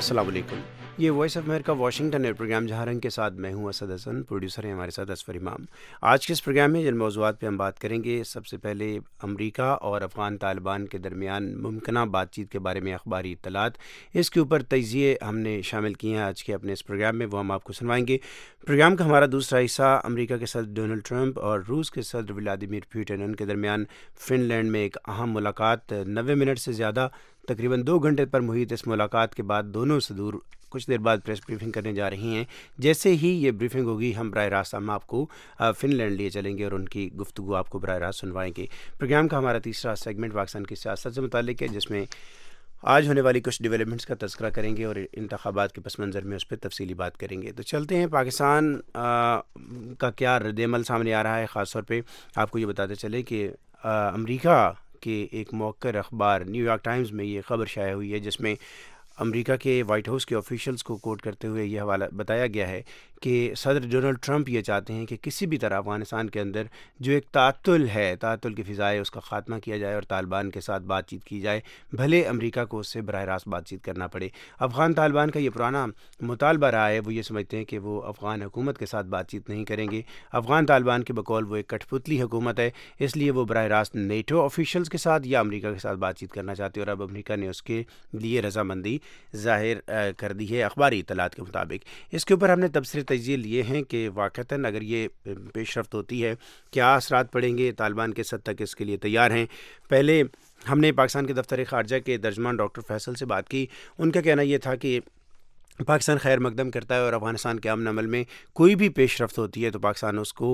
अस्सलाम वालेकुम। ये वॉइस ऑफ अमेरिका वाशिंगटन है प्रोग्राम जहाँ रंग के साथ मैं हूँ असद हसन, प्रोड्यूसर हैं हमारे साथ असफर इमाम। आज के इस प्रोग्राम में जिन मौज़ूआत पे हम बात करेंगे, सबसे पहले अमेरिका और अफ़गान तालिबान के दरमियान मुमकिना बातचीत के बारे में अखबारी इत्तलात, इसके ऊपर तजिए हमने शामिल किए हैं आज के अपने इस प्रोग्राम में, वो हम आपको सुनवाएंगे। प्रोग्राम का हमारा दूसरा हिस्सा अमेरिका के सदर डोनाल्ड ट्रंप और रूस के सदर व्लादिमीर पुतिन उनके दरमियान फ़िनलैंड में एक अहम मुलाकात, 90 मिनट से ज़्यादा तकरीबन 2 घंटे पर मुहित इस मुलाकात के बाद दोनों सदूर कुछ देर बाद प्रेस ब्रीफिंग करने जा रही हैं। जैसे ही ये ब्रीफिंग होगी हम बराह रास्त हम आपको फ़िनलैंड लिए चलेंगे और उनकी गुफ्तगू आपको बराह रास्त सुनवाएंगे। प्रोग्राम का हमारा तीसरा सेगमेंट पाकिस्तान की सियासत से मुताल्लिक है, जिसमें आज होने वाली कुछ डेवलपमेंट्स का तज़किरा करेंगे और इंतखाबात के पस मंज़र में उस पर तफसीली बात करेंगे। तो चलते हैं, पाकिस्तान का क्या रद्द-ए-अमल सामने आ रहा है। ख़ास तौर पे आपको ये बताते चले कि अमेरिका के एक मौक़र अखबार न्यूयॉर्क टाइम्स में ये ख़बर शाया हुई है, जिसमें अमेरिका के वाइट हाउस के ऑफिशियल्स को कोट करते हुए ये हवाला बताया गया है कि सदर डोनाल्ड ट्रंप ये चाहते हैं कि किसी भी तरह अफ़गानिस्तान के अंदर जो एक तातुल है, तातुल की फ़िज़ाएँ, उसका ख़ात्मा किया जाए और तालिबान के साथ बातचीत की जाए, भले अमेरिका को उससे बराह रास्त बातचीत करना पड़े। अफ़गान तालिबान का ये पुराना मुतालबा रहा है, वो ये समझते हैं कि वो अफ़गान हुकूमत के साथ बातचीत नहीं करेंगे। अफ़गान तालिबान के बकौल वो एक कठपुतली हुकूमत है, इसलिए वो बराह रास्त नेटो ऑफिशियल्स के साथ या अमेरिका के साथ बातचीत करना चाहते हैं और अब अमेरिका ने उसके लिए रजामंदी ज़ाहिर कर दी है अखबारी इत्तलात के मुताबिक। इसके ऊपर हमने तबसरे तज्ज़िये लिए हैं कि वाक़तन अगर ये पेशरफ्त होती है, क्या असरात पड़ेंगे, तालिबान किस हद तक इसके लिए तैयार हैं। पहले हमने पाकिस्तान के दफ्तर ख़ारजा के तर्जुमान डॉक्टर फैसल से बात की। उनका कहना ये था कि पाकिस्तान खैर मकदम करता है और अफ़गानिस्तान के अमन अमल में कोई भी पेशरफ्त होती है तो पाकिस्तान उसको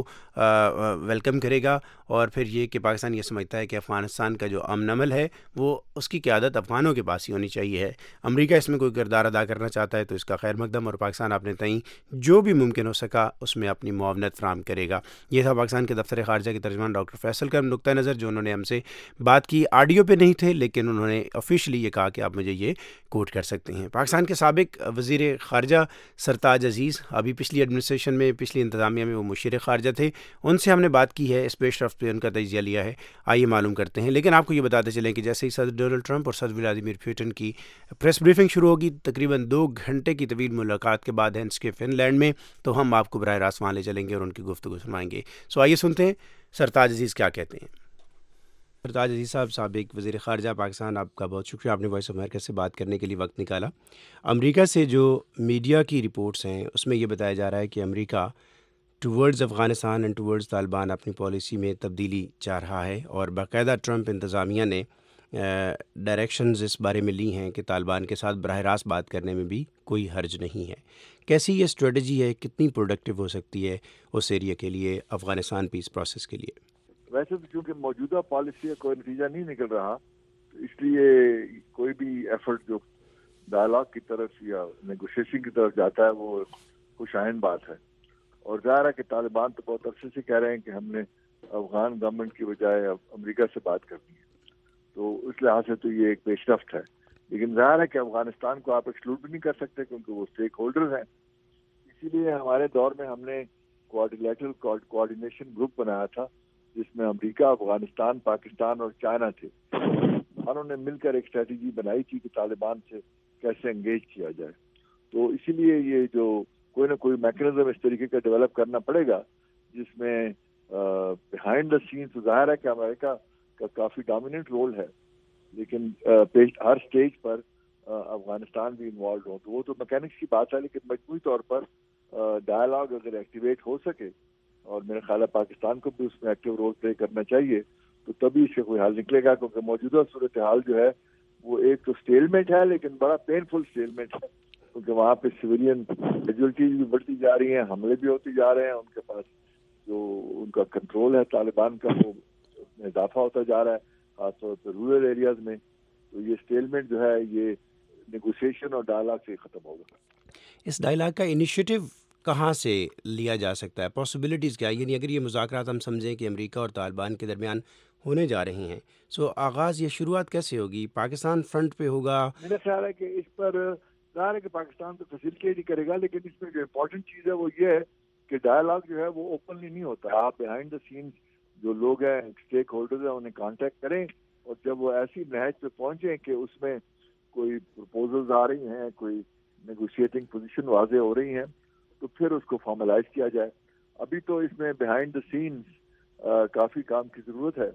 वेलकम करेगा, और फिर ये कि पाकिस्तान ये समझता है कि अफ़गानिस्तान का जो अमन अमल है वो उसकी क़यादत अफ़गानों के पास ही होनी चाहिए है। अमेरिका इसमें कोई किरदार अदा करना चाहता है तो इसका खैर मकदम, और पाकिस्तान अपने तईं जो भी मुमकिन हो सका उसमें अपनी मुआवनत फ़राहम करेगा। ये था पाकिस्तान के दफ्तर ख़ारजा के तर्जुमान डॉक्टर फैसल का नुक्ता नज़र, जो उन्होंने हमसे बात की। ऑडियो पे नहीं थे, लेकिन उन्होंने ऑफिशियली ये कहा कि आप मुझे ये कोट कर सकते हैं। पाकिस्तान के साबिक वज़ीर ख़ारजा सरताज अजीज़, अभी पिछली एडमिनिस्ट्रेशन में, पिछली इंतज़ामिया में वो मुशीर ख़ारजा थे, उनसे हमने बात की है, इस पेशरफ्त पे उनका तजिया लिया है। आइए मालूम करते हैं। लेकिन आपको ये बताते चलें कि जैसे ही सदर डोनाल्ड ट्रंप और सदर व्लादिमीर पुतिन की प्रेस ब्रीफिंग शुरू होगी, तकरीबन 2 घंटे की तवील मुलाकात के बाद हैंड्स के फ़िनलैंड में, तो हम आपको बराह रास्त वहाँ ले चलेंगे और उनकी गुफ्तगू सुनवाएंगे। सो आइए सुनते हैं सरताज अजीज़ क्या कहते हैं। सरताज अजीज़ साहब, साबिक वज़ीर ख़ारजा पाकिस्तान, आपका बहुत शुक्रिया, आपने वॉइस ऑफ अमेरिका से बात करने के लिए वक्त निकाला। अमेरिका से जो मीडिया की रिपोर्ट्स हैं उसमें ये बताया जा रहा है कि America towards Afghanistan and towards Taliban अपनी पॉलिसी में तब्दीली चाह रहा है, और बाकायदा ट्रंप इंतज़ामिया ने डायरेक्शंस इस बारे में ली हैं कि तालिबान के साथ बराह रास्त बात करने में भी कोई हर्ज नहीं है। कैसी ये स्ट्रेटजी है, कितनी प्रोडक्टिव हो सकती है उस एरिया के लिए, अफ़गानिस्तान पीस प्रोसेस के लिए? वैसे तो चूंकि मौजूदा पॉलिसी का कोई नतीजा नहीं निकल रहा, तो इसलिए कोई भी एफर्ट जो डायलॉग की तरफ या नेगोशिएशन की तरफ जाता है वो खुशाइन बात है। और ज़ाहिर है कि तालिबान तो बहुत अरसे से कह रहे हैं कि हमने अफगान गवर्नमेंट की बजाय अब अमेरिका से बात करनी है, तो उस लिहाज से तो ये एक पेशरफ्त है। लेकिन ज़ाहिर है कि अफगानिस्तान को आप एक्सक्लूड भी नहीं कर सकते क्योंकि वो स्टेक होल्डर्स हैं। इसीलिए हमारे दौर में हमने कोऑर्डिनेटल कोऑर्डिनेशन ग्रुप बनाया था, जिसमें अमेरिका, अफगानिस्तान, पाकिस्तान और चाइना थे। उन्होंने मिलकर एक स्ट्रेटजी बनाई थी कि तालिबान से कैसे एंगेज किया जाए। तो इसीलिए ये जो कोई ना कोई मैकेनिज्म इस तरीके का डेवलप करना पड़ेगा, जिसमें बिहाइंड द सीन्स ज़ाहिर है कि अमेरिका का काफ़ी डोमिनेंट रोल है, लेकिन हर स्टेज पर अफगानिस्तान भी इन्वॉल्व हो, तो वो तो मैकेनिक्स की बात है। लेकिन मजमूई तौर पर डायलॉग अगर एक्टिवेट हो सके, और मेरा ख्याल है पाकिस्तान को भी उसमें एक्टिव रोल प्ले करना चाहिए, तो तभी इसका कोई हल निकलेगा। क्योंकि मौजूदा सूरत हाल जो है वो एक तो स्टेलमेंट है, लेकिन बड़ा पेनफुल स्टेलमेंट है, क्योंकि वहाँ पे सिविलियन कैजुअल्टीज भी बढ़ती जा रही हैं, हमले भी होते जा रहे हैं, उनके पास जो उनका कंट्रोल है तालिबान का वो इजाफा होता जा रहा है, खासतौर पर रूरल एरियाज में। तो ये स्टेलमेंट जो है ये नेगोशिएशन और डायलॉग से ख़त्म होगा। इस डायलॉग का इनिशिएटिव कहाँ से लिया जा सकता है, पॉसिबिलिटीज़ क्या है? यानी अगर ये मुज़ाकरात हम समझें कि अमेरिका और तालिबान के दरमियान होने जा रही हैं, सो आगाज़, ये शुरुआत कैसे होगी? पाकिस्तान फ्रंट पे होगा? मेरा ख्याल है कि इस पर ज़ाहिर है कि पाकिस्तान तो फैसिलिटेट ही करेगा, लेकिन इसमें जो इम्पोर्टेंट चीज़ है वो ये है कि डायलॉग जो है वो ओपनली नहीं होता। आप बिहाइंड द सीन्स जो लोग हैं, स्टेक होल्डर्स हैं, उन्हें कांटेक्ट करें, और जब वो ऐसी नहज पे पहुंचे कि उसमें कोई प्रपोजल्स आ रही हैं, कोई نیگوشیٹنگ پوزیشن واضح ہو رہی ہیں تو پھر اس کو فارملائز کیا جائے. ابھی تو اس میں بیہائنڈ دا سینز کافی کام کی ضرورت ہے.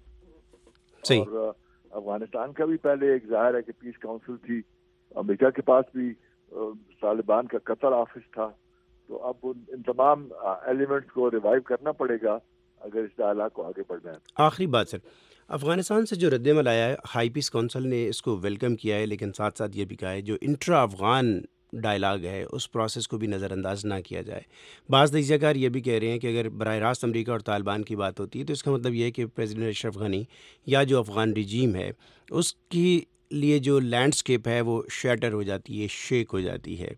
اور افغانستان کا بھی پہلے ایک ظاہر ہے کہ پیس کاؤنسل تھی, امریکہ کے پاس بھی طالبان کا قطر آفس تھا, تو اب ان تمام ایلیمنٹس کو ریوائیو کرنا پڑے گا اگر اس ڈائلاگ کو آگے بڑھنا ہے. آخری بات سر, افغانستان سے جو رد عمل آیا ہے, ہائی پیس کونسل نے اس کو ویلکم کیا ہے, لیکن ساتھ ساتھ یہ بھی کہا ہے جو انٹرا افغان ڈائلاگ ہے اس پروسیس کو بھی نظر انداز نہ کیا جائے. بعض تجزیہ کار یہ بھی کہہ رہے ہیں کہ اگر براہ راست امریکہ اور طالبان کی بات ہوتی ہے تو اس کا مطلب یہ ہے کہ پریزیڈنٹ اشرف غنی یا جو افغان رجیم ہے اس کی لیے جو لینڈسکیپ ہے وہ شیٹر ہو جاتی ہے, شیک ہو جاتی ہے.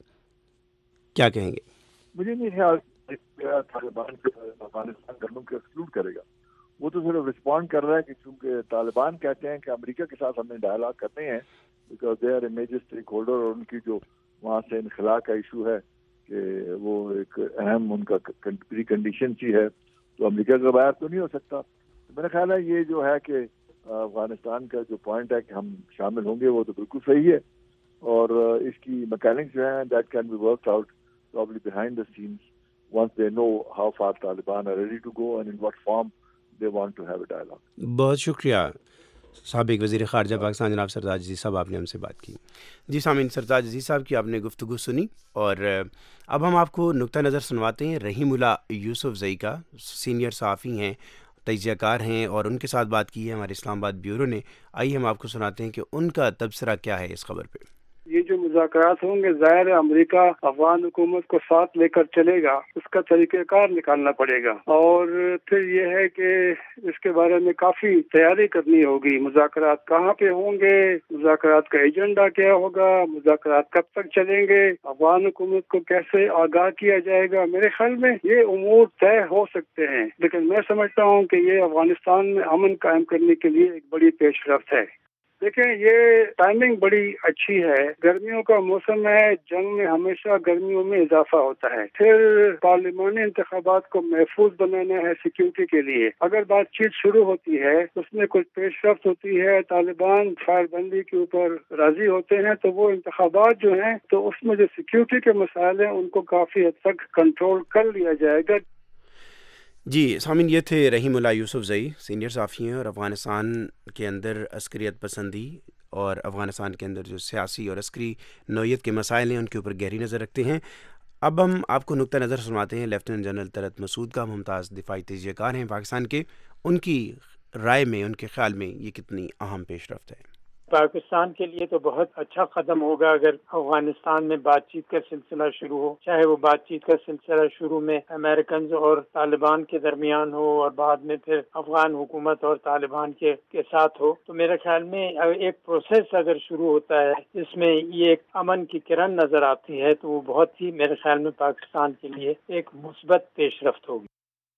کیا کہیں گے؟ مجھے نہیں خیال طالبان افغانستان کرنوں کو ایکسکلوڈ کرے گا. وہ تو صرف رسپونڈ کر رہا ہے کہ چونکہ طالبان کہتے ہیں کہ امریکہ کے ساتھ ہم نے ڈائلاگ کرنے ہیں because they are a major stakeholder, اور ان کی جو وہاں سے انخلا کا ایشو ہے کہ وہ ایک اہم ان کا پری کنڈیشن سی ہے, تو امریکہ کا باہر تو نہیں ہو سکتا. میرا خیال ہے یہ جو ہے کہ افغانستان کا جو پوائنٹ ہے کہ ہم شامل ہوں گے وہ تو بالکل صحیح ہے, اور اس کی میکینکس جو ہیں that can be work out probably behind the scenes once they know how far Taliban are ready to go and in what form they want to have a dialogue. بہت شکریہ سابق وزیر خارجہ پاکستان جناب سرتاج عزیز صاحب, آپ نے ہم سے بات کی. جی سامعین, سرتاج عزیز صاحب کی آپ نے گفتگو سنی, اور اب ہم آپ کو نقطہ نظر سنواتے ہیں رحیم اللہ یوسف زئی کا. سینئر صحافی ہیں, تجزیہ کار ہیں, اور ان کے ساتھ بات کی ہے ہمارے اسلام آباد بیورو نے. آئیے ہم آپ کو سناتے ہیں کہ ان کا تبصرہ کیا ہے اس خبر پہ. یہ جو مذاکرات ہوں گے ظاہر ہے امریکہ افغان حکومت کو ساتھ لے کر چلے گا, اس کا طریقہ کار نکالنا پڑے گا, اور پھر یہ ہے کہ اس کے بارے میں کافی تیاری کرنی ہوگی. مذاکرات کہاں پہ ہوں گے, مذاکرات کا ایجنڈا کیا ہوگا, مذاکرات کب تک چلیں گے, افغان حکومت کو کیسے آگاہ کیا جائے گا. میرے خیال میں یہ امور طے ہو سکتے ہیں, لیکن میں سمجھتا ہوں کہ یہ افغانستان میں امن قائم کرنے کے لیے ایک بڑی پیش رفت ہے. دیکھیں, یہ ٹائمنگ بڑی اچھی ہے. گرمیوں کا موسم ہے, جنگ میں ہمیشہ گرمیوں میں اضافہ ہوتا ہے. پھر پارلیمانی انتخابات کو محفوظ بنانا ہے سیکیورٹی کے لیے. اگر بات چیت شروع ہوتی ہے, اس میں کچھ پیش رفت ہوتی ہے, طالبان فائر بندی کے اوپر راضی ہوتے ہیں, تو وہ انتخابات جو ہیں تو اس میں جو سیکیورٹی کے مسائل ہیں ان کو کافی حد تک کنٹرول کر لیا جائے گا. جی سامعین, یہ تھے رحیم اللہ یوسف زئی, سینئر صحافی ہیں اور افغانستان کے اندر عسکریت پسندی اور افغانستان کے اندر جو سیاسی اور عسکری نوعیت کے مسائل ہیں ان کے اوپر گہری نظر رکھتے ہیں. اب ہم آپ کو نقطہ نظر سنواتے ہیں لیفٹیننٹ جنرل طلعت مسعود کا. ممتاز دفاعی تجزیہ کار ہیں پاکستان کے, ان کی رائے میں, ان کے خیال میں یہ کتنی اہم پیش رفت ہے. پاکستان کے لیے تو بہت اچھا قدم ہوگا اگر افغانستان میں بات چیت کا سلسلہ شروع ہو, چاہے وہ بات چیت کا سلسلہ شروع میں امریکنز اور طالبان کے درمیان ہو اور بعد میں پھر افغان حکومت اور طالبان کے ساتھ ہو. تو میرے خیال میں ایک پروسیس اگر شروع ہوتا ہے جس میں یہ ایک امن کی کرن نظر آتی ہے تو وہ بہت ہی میرے خیال میں پاکستان کے لیے ایک مثبت پیش رفت ہوگی.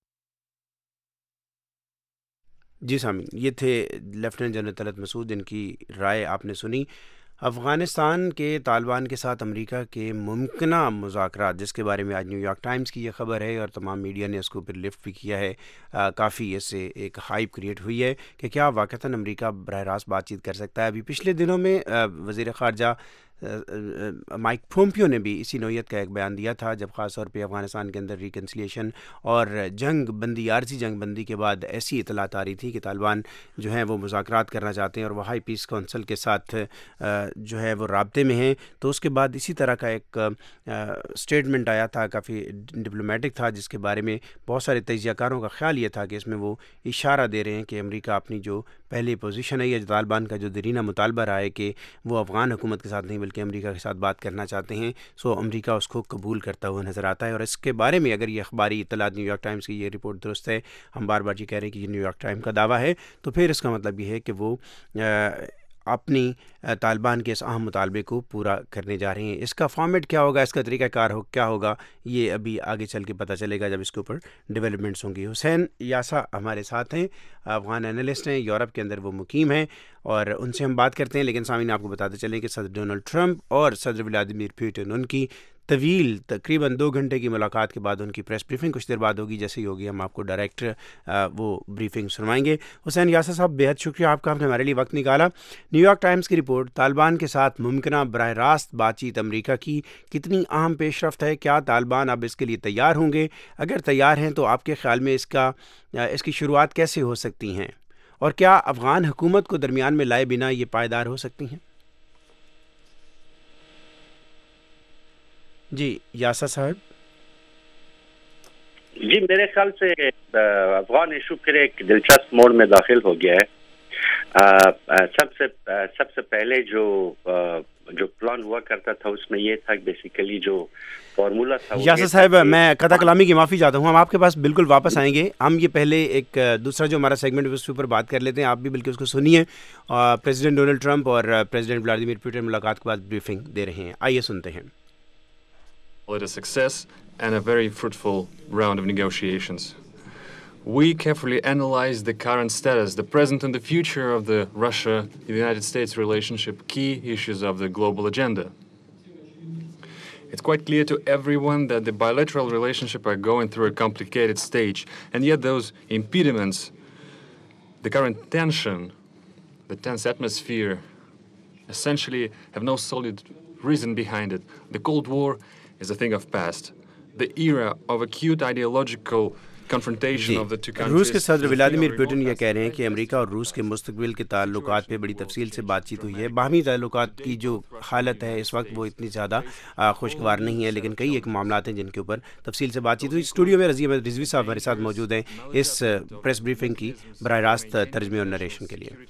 جی سامعین, یہ تھے لیفٹیننٹ جنرل طلعت مسعود, ان کی رائے آپ نے سنی. افغانستان کے طالبان کے ساتھ امریکہ کے ممکنہ مذاکرات, جس کے بارے میں آج نیو یارک ٹائمز کی یہ خبر ہے اور تمام میڈیا نے اس کو پھر لفٹ بھی کیا ہے, کافی اس سے ایک ہائپ کریٹ ہوئی ہے کہ کیا واقعتاً امریکہ براہ راست بات چیت کر سکتا ہے. ابھی پچھلے دنوں میں وزیر خارجہ مائک پومپیو نے بھی اسی نوعیت کا ایک بیان دیا تھا, جب خاص طور پہ افغانستان کے اندر ریکنسلیشن اور جنگ بندی, عارضی جنگ بندی کے بعد ایسی اطلاعات آ رہی تھی کہ طالبان جو ہیں وہ مذاکرات کرنا چاہتے ہیں اور وہ ہائی پیس کونسل کے ساتھ جو ہے وہ رابطے میں ہیں. تو اس کے بعد اسی طرح کا ایک اسٹیٹمنٹ آیا تھا, کافی ڈپلومیٹک تھا, جس کے بارے میں بہت سارے تجزیہ کاروں کا خیال یہ تھا کہ اس میں وہ اشارہ دے رہے ہیں کہ امریکہ اپنی جو پہلی پوزیشن ہے یا طالبان کا جو دیرینہ مطالبہ رہا ہے کہ وہ افغان حکومت کے ساتھ نہیں بلکہ امریکہ کے ساتھ بات کرنا چاہتے ہیں, سو امریکہ اس کو قبول کرتا ہوا نظر آتا ہے. اور اس کے بارے میں اگر یہ اخباری اطلاعات نیو یارک ٹائمز کی یہ رپورٹ درست ہے, ہم بار بار یہ کہہ رہے ہیں کہ یہ نیو یارک ٹائم کا دعویٰ ہے, تو پھر اس کا مطلب یہ ہے کہ وہ اپنی طالبان کے اس اہم مطالبے کو پورا کرنے جا رہے ہیں. اس کا فارمیٹ کیا ہوگا, اس کا طریقہ کار کیا ہوگا, یہ ابھی آگے چل کے پتہ چلے گا جب اس کے اوپر ڈیولپمنٹس ہوں گی. حسین یاسا ہمارے ساتھ ہیں, افغان اینالسٹ ہیں, یورپ کے اندر وہ مقیم ہیں, اور ان سے ہم بات کرتے ہیں. لیکن سامعین آپ کو بتاتے چلیں کہ صدر ڈونلڈ ٹرمپ اور صدر ولادیمیر پوٹن, ان کی طویل تقریباً 2 گھنٹے کی ملاقات کے بعد ان کی پریس بریفنگ کچھ دیر بعد ہوگی. جیسے ہی ہوگی ہم آپ کو ڈائریکٹ وہ بریفنگ سنوائیں گے. حسین یاسر صاحب بہت شکریہ آپ کا، آپ نے ہمارے لیے وقت نکالا. نیو یارک ٹائمز کی رپورٹ، طالبان کے ساتھ ممکنہ براہ راست بات چیت امریکہ کی کتنی اہم پیش رفت ہے؟ کیا طالبان اب اس کے لیے تیار ہوں گے؟ اگر تیار ہیں تو آپ کے خیال میں اس کی شروعات کیسے ہو سکتی ہیں؟ اور کیا افغان حکومت کو درمیان میں لائے بنا یہ پائیدار ہو سکتی ہیں؟ جی یاسر صاحب. جی میرے خیال سے افغان ایشو پھر ایک دلچسپ موڑ میں داخل ہو گیا ہے. سب سے پہلے جو پلان ہوا کرتا تھا اس میں یہ تھا کہ بیسیکلی جو فارمولا تھا. یاسر صاحب میں قطع کلامی کی معافی چاہتا ہوں، ہم آپ کے پاس بالکل واپس آئیں گے. ہم یہ پہلے ایک دوسرا جو ہمارا سیگمنٹ ہے اس کے اوپر بات کر لیتے ہیں، آپ بھی بلکہ اس کو سنیے. پریزیڈنٹ ڈونلڈ ٹرمپ اور پریزیڈنٹ ولادیمیر پوٹن ملاقات کے بعد بریفنگ دے رہے ہیں، آئیے سنتے ہیں. It a success and a very fruitful round of negotiations. We carefully analyzed the current status, the present and the future of the Russia-United States relationship, key issues of the global agenda. It's quite clear to everyone that the bilateral relationship are going through a complicated stage, and yet those impediments, the current tension, the tense atmosphere, essentially have no solid reason behind it. The Cold War is a thing of past. The era of acute ideological confrontation of the two countries. روس کے صدر Vladimir Putin یہ کہہ رہے ہیں کہ امریکہ اور روس کے مستقبل کے تعلقات پہ بڑی تفصیل سے بات چیت ہوئی ہے. باہمی تعلقات کی جو حالت ہے اس وقت وہ اتنی زیادہ خوشگوار نہیں ہے، لیکن کئی ایک معاملات ہیں جن کے اوپر تفصیل سے بات چیت ہوئی. اسٹوڈیو میں رضی احمد رضوی صاحب ہمارے ساتھ موجود ہیں اس پریس بریفنگ کی براہ راست ترجمے اور نریشن کے لیے.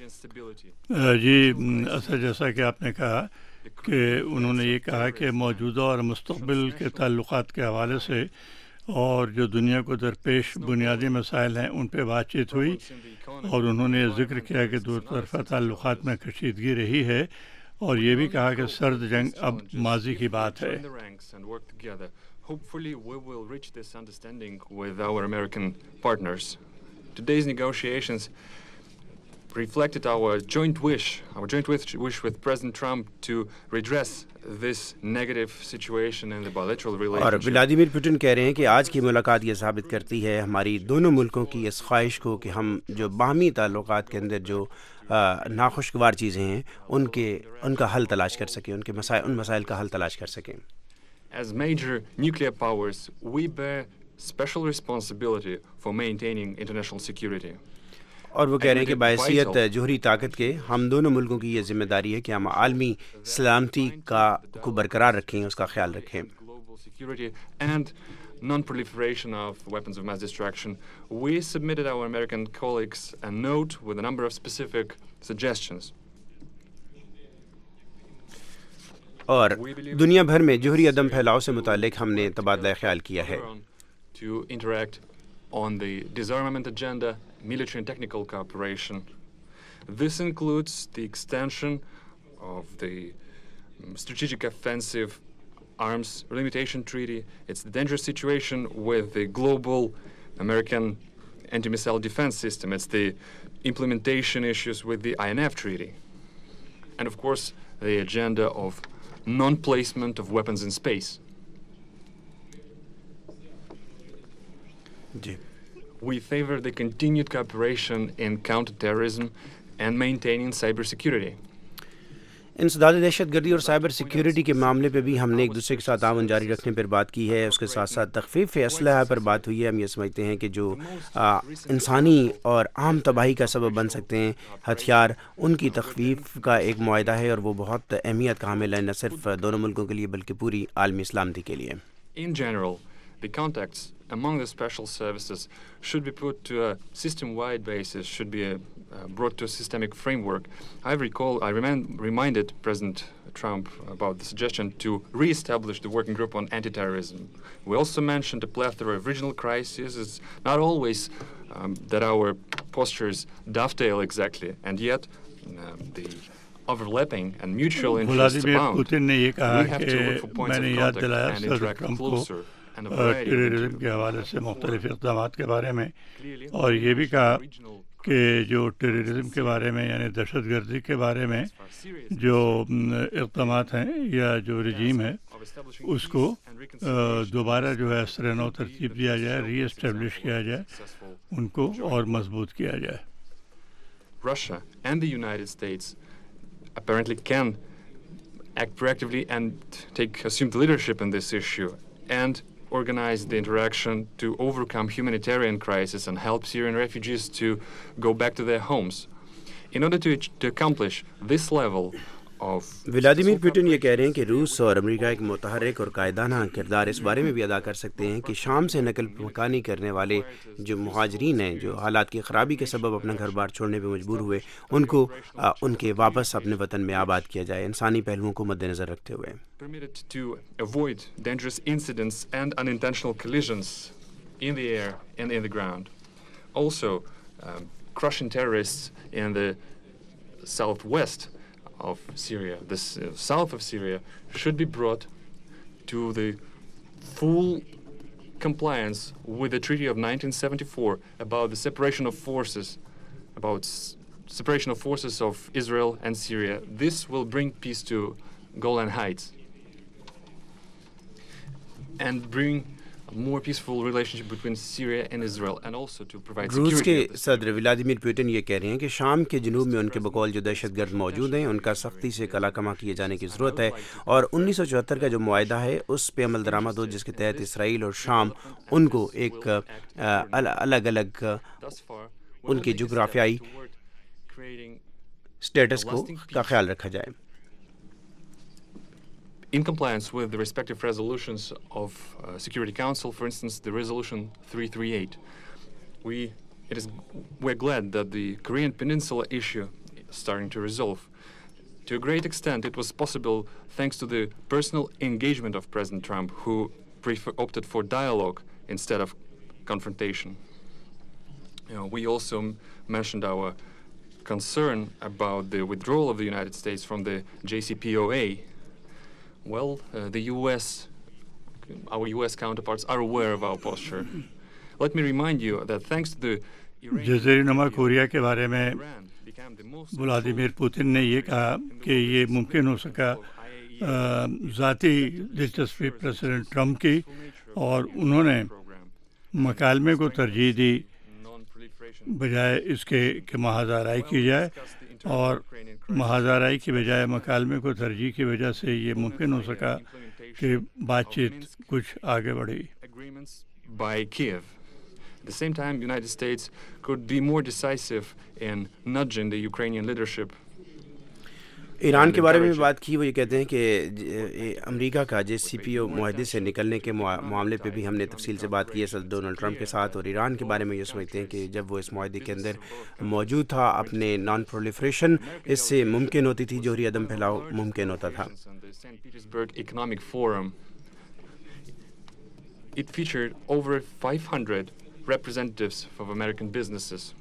جی جیسا کہ آپ نے کہا کہ انہوں نے یہ کہا کہ موجودہ اور مستقبل کے تعلقات کے حوالے سے اور جو دنیا کو درپیش بنیادی مسائل ہیں ان پہ بات چیت ہوئی، اور انہوں نے ذکر کیا کہ دو طرفہ تعلقات میں کشیدگی رہی ہے، اور یہ بھی کہا کہ سرد جنگ اب ماضی کی بات ہے. Hopefully we will reach this understanding with our American partners. Today's negotiations reflected our joint wish with President Trump to redress this negative situation in the bilateral relationship. اور ولادیمیر پوٹن کہہ رہے ہیں کہ آج کی ملاقات یہ ثابت کرتی ہے ہماری دونوں ملکوں کی اس خواہش کو کہ ہم جو باہمی تعلقات کے اندر جو ناخوشگوار چیزیں ہیں ان کا حل تلاش کر سکیں، ان مسائل کا حل تلاش کر سکیں. As major nuclear powers, we bear special responsibility for maintaining international security. اور وہ کہہ رہے ہیں کہ بحیثیت جوہری طاقت کے ہم دونوں ملکوں کی یہ ذمہ داری ہے کہ ہم عالمی سلامتی کو برقرار رکھیں، اس کا خیال رکھیں. Global security and non-proliferation of weapons of mass destruction. We submitted our American colleagues a note with a number of specific suggestions. اور دنیا بھر میں جوہری عدم پھیلاؤ سے متعلق ہم نے تبادلہ خیال کیا ہے. To interact on the disarmament agenda, military and technical cooperation. This includes the extension of the strategic offensive arms limitation treaty. It's the dangerous situation with the global American anti-missile defense system. It's the implementation issues with the INF treaty. And of course, the agenda of non-placement of weapons in space. We favor the continued cooperation in counterterrorism and maintaining cybersecurity. انسداد دہشت گردی اور cyber security کے معاملے پہ بھی ہم نے ایک دوسرے کے ساتھ تعاون جاری رکھنے پر بات کی ہے. اس کے ساتھ ساتھ تخفیف اسلحہ پر بات ہوئی ہے. ہم یہ سمجھتے ہیں کہ جو انسانی اور عام تباہی کا سبب بن سکتے ہیں ہتھیار، ان کی تخفیف کا ایک معاہدہ ہے، اور وہ بہت اہمیت کا حامل ہے نہ صرف دونوں ملکوں کے لیے بلکہ پوری عالمی سلامتی کے لیے. In general, the contacts among the special services should be put to a system-wide basis, should be brought to a systemic framework. I reminded President Trump about the suggestion to re-establish the working group on anti-terrorism. We also mentioned a plethora of regional crises. It's not always that our postures dovetail exactly, and yet the overlapping and mutual interests abound. We have to look for points of contact and interact closer. Terrorism کے حوالے سے مختلف اقدامات کے بارے میں، اور یہ بھی کہا کہ جو ٹیررزم کے بارے میں یعنی دہشت گردی کے بارے میں جو اقدامات ہیں یا جو رجیم ہے उसको दोबारा जो है सरनौ तरतीब दिया जाए, रीएस्टेब्लिश किया जाए, उनको और मजबूत किया जाए. Russia and the United States apparently can act proactively and assume the leadership in this issue and organize the interaction to overcome humanitarian crisis and help Syrian refugees to go back to their homes. In order to accomplish this level of Vladimir Putin ये कह रहे हैं कि रूस और America एक मुतहर्रिक और कायदाना किरदार इस बारे में भी अदा कर सकते हैं कि शाम से नकल मकानी करने वाले जो मुहाजिरीन हैं, जो हालात की ख़राबी के सबब अपना घर बार छोड़ने पे मजबूर हुए, उनको उनके वापस अपने वतन में आबाद किया जाए, इंसानी पहलुओं को मद्देनज़र रखते हुए. Permitted to avoid dangerous incidents and unintentional collisions in the air and in the ground. Also, crushing terrorists in the southwest of Syria, the south of Syria, should be brought to the full compliance with the Treaty of 1974 about the separation of forces, separation of forces of Israel and Syria. This will bring peace to Golan Heights and bring a more peaceful relationship between Syria and Israel, and also to provide security. रूस के सदर Vladimir Putin ये कह रहे हैं कि शाम के जनूब में उनके बकौल जो दहशतगर्द मौजूद हैं, उनका सख्ती से कलाकमा किए जाने की ज़रूरत है, और 1974 का जो मुआहदा है उस पे अमल दरामद हो, जिसके तहत इसराइल और शाम उनको एक अलग अलग उनकी जोग्राफियाई स्टेटस का ख्याल रखा जाए. In compliance with the respective resolutions of Security Council, for instance, the resolution 338, we're glad that the Korean Peninsula issue is starting to resolve. To a great extent, it was possible thanks to the personal engagement of President Trump, who opted for dialogue instead of confrontation. We also mentioned our concern about the withdrawal of the United States from the JCPOA. Well, our U.S. counterparts are aware of our posture. Let me remind you that thanks to the जज़ीरा नुमा Korea के बारे में Vladimir Putin ने ये कहा कि ये मुमकिन हो सका ज़ाती दिलचस्पी प्रेसिडेंट ट्रंप की, और उन्होंने मकालमे को तरजीह दी बजाय इसके कि महाज़ाराई की जाए, और महाज़ाराई की बजाय मकालमे को तरजीह की वजह से ये मुमकिन हो सका कि बातचीत कुछ आगे बढ़ी. By Kiev. At the same time, the United States could be more decisive in nudging the Ukrainian leadership. Iran के बारे में बात की, वो ये कहते हैं कि अमेरिका का JCPOA मुआहदे से निकलने के मामले पे भी हमने तफसील से बात की है सदर डोनाल्ड ट्रंप के साथ, और ईरान के बारे में ये समझते हैं कि जब वो इस मुआहदे के अंदर मौजूद था, अपने नॉन प्रोलिफरेशन इससे मुमकिन होती थी, जोहरी अदम फैलाव मुमकिन होता था. It featured over 500 representatives of American businesses.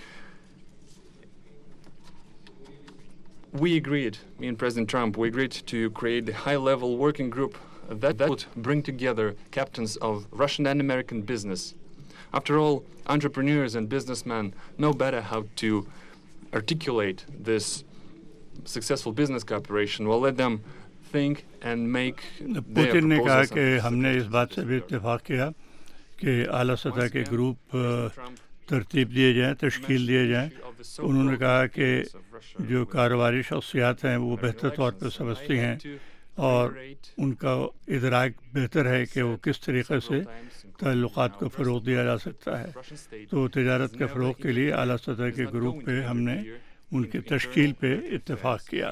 We agreed, me and President Trump, we agreed to create a high-level working group that would bring together captains of Russian and American business. After all, entrepreneurs and businessmen know better how to articulate this successful business cooperation. Well, let them think and make their Putin ने कहा proposals. कि हमने इस बात से भी इत्तेफाक किया कि आला सतह के ग्रुप तरतीब दिए जाएं, तश्कील दिए जाएं. उन्होंने कहा कि जो कारोबारी शख्सियात हैं वो बेहतर तौर पर समझती हैं और उनका इदराक बेहतर है कि वो किस तरीक़े से ताल्लुक़ात को फ़रोग़ दिया जा सकता है. तो तिजारत के फ़रोग़ के लिए आला सतह के ग्रुप पे हमने उनकी तश्कील पे इत्तेफाक किया.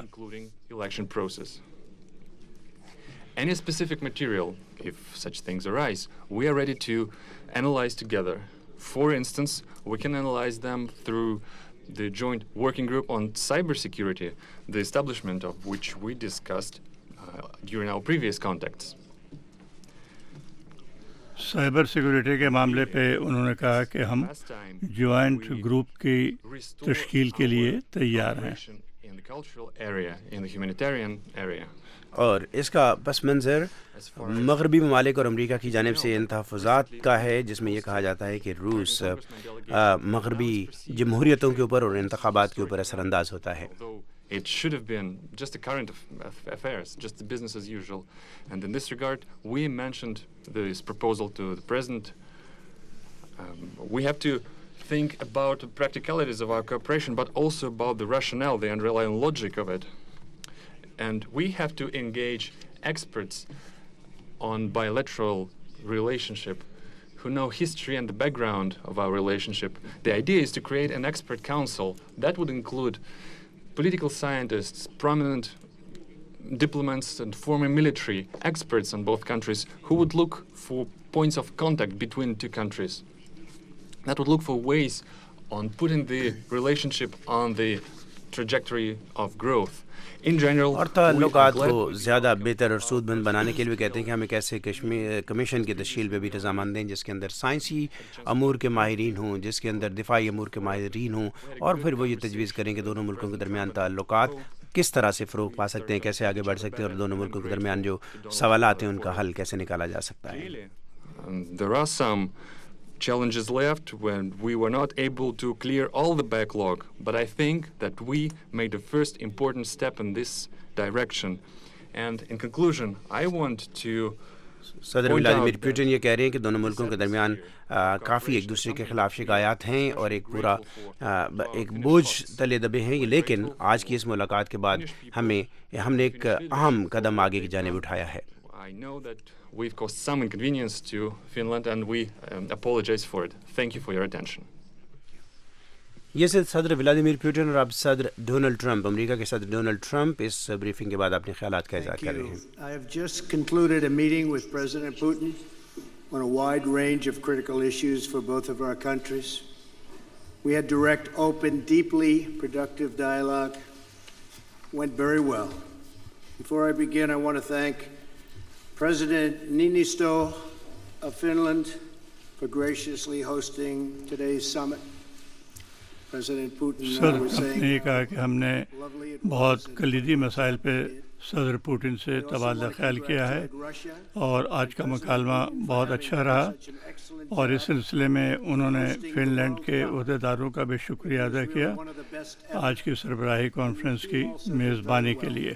Any specific material, if such things arise, we are ready to analyze together. For instance, we can analyze them through the joint working group on cybersecurity, the establishment of which we discussed during our previous contacts. Cyber security के मामले पे उन्होंने कहा कि हम joint group की तश्कील के लिए तैयार हैं. In the cultural area, in the humanitarian area. और इसका पस मंज़र मगरबी ममालिक और अमेरिका की जानिब से इन तहफ़्फ़ुज़ात का है, जिसमें यह कहा जाता है कि रूस मगरबी जमहूरियतों के ऊपर और इंतख़ाबात के ऊपर असरअंदाज होता है. It should have been just the current affairs, just the business as usual. And in this regard, we mentioned this proposal to the President. We have to think about the practicalities of our cooperation, but also about the rationale, the underlying logic of it. And we have to engage experts on bilateral relationship who know history and the background of our relationship. The idea is to create an expert council that would include political scientists, prominent diplomats and former military experts in both countries who would look for points of contact between two countries. That would look for ways on putting the relationship on the trajectory of growth. In general, اور تعلقات کو زیادہ بہتر اور سودمند بنانے کے لیے کہتے ہیں کہ ہم ایک ایسے کمیشن کی تشکیل پہ بھی رضامند ہیں جس کے اندر سائنسی امور کے ماہرین ہوں، جس کے اندر دفاعی امور کے ماہرین ہوں، اور پھر وہ یہ تجویز کریں کہ دونوں ملکوں کے درمیان تعلقات کس طرح سے فروغ پا سکتے ہیں، کیسے آگے بڑھ سکتے ہیں، اور دونوں ملکوں کے درمیان جو سوالات ہیں ان کا حل کیسے نکالا جا سکتا ہے. There are some challenges left when we were not able to clear all the backlog, but I think that we made the first important step in this direction. And in conclusion, I want to صدر Vladimir Putin یہ کہہ رہے ہیں کہ دونوں ملکوں کے درمیان کافی ایک دوسرے کے خلاف شکایات ہیں اور ایک پورا ایک بوجھ تلے دبے ہیں، لیکن آج کی اس ملاقات کے بعد ہم نے ایک اہم قدم آگے کی جانب اٹھایا ہے. I know that we've caused some inconvenience to Finland and we apologize for it. Thank you for your attention. یہ صدر ولادیمیر پوٹن اور اب صدر ڈونلڈ ٹرمپ، امریکہ کے صدر ڈونلڈ ٹرمپ اس بریفنگ کے بعد اپنے خیالات کا اظہار کر رہے ہیں. I have just concluded a meeting with President Putin on a wide range of critical issues for both of our countries. We had direct, open, deeply productive dialogue. Went very well. Before I begin, I want to thank President Niinisto of Finland for graciously hosting today's summit. President Putin and I were saying نے کہا کہ ہم نے بہت کلیدی مسائل پہ صدر پوٹن سے تبادلہ خیال کیا ہے اور آج کا مکالمہ بہت اچھا رہا، اور اس سلسلے میں انہوں نے فن لینڈ کے عہدیداروں کا بھی شکریہ ادا کیا آج کی سربراہی کانفرنس کی میزبانی کے لیے.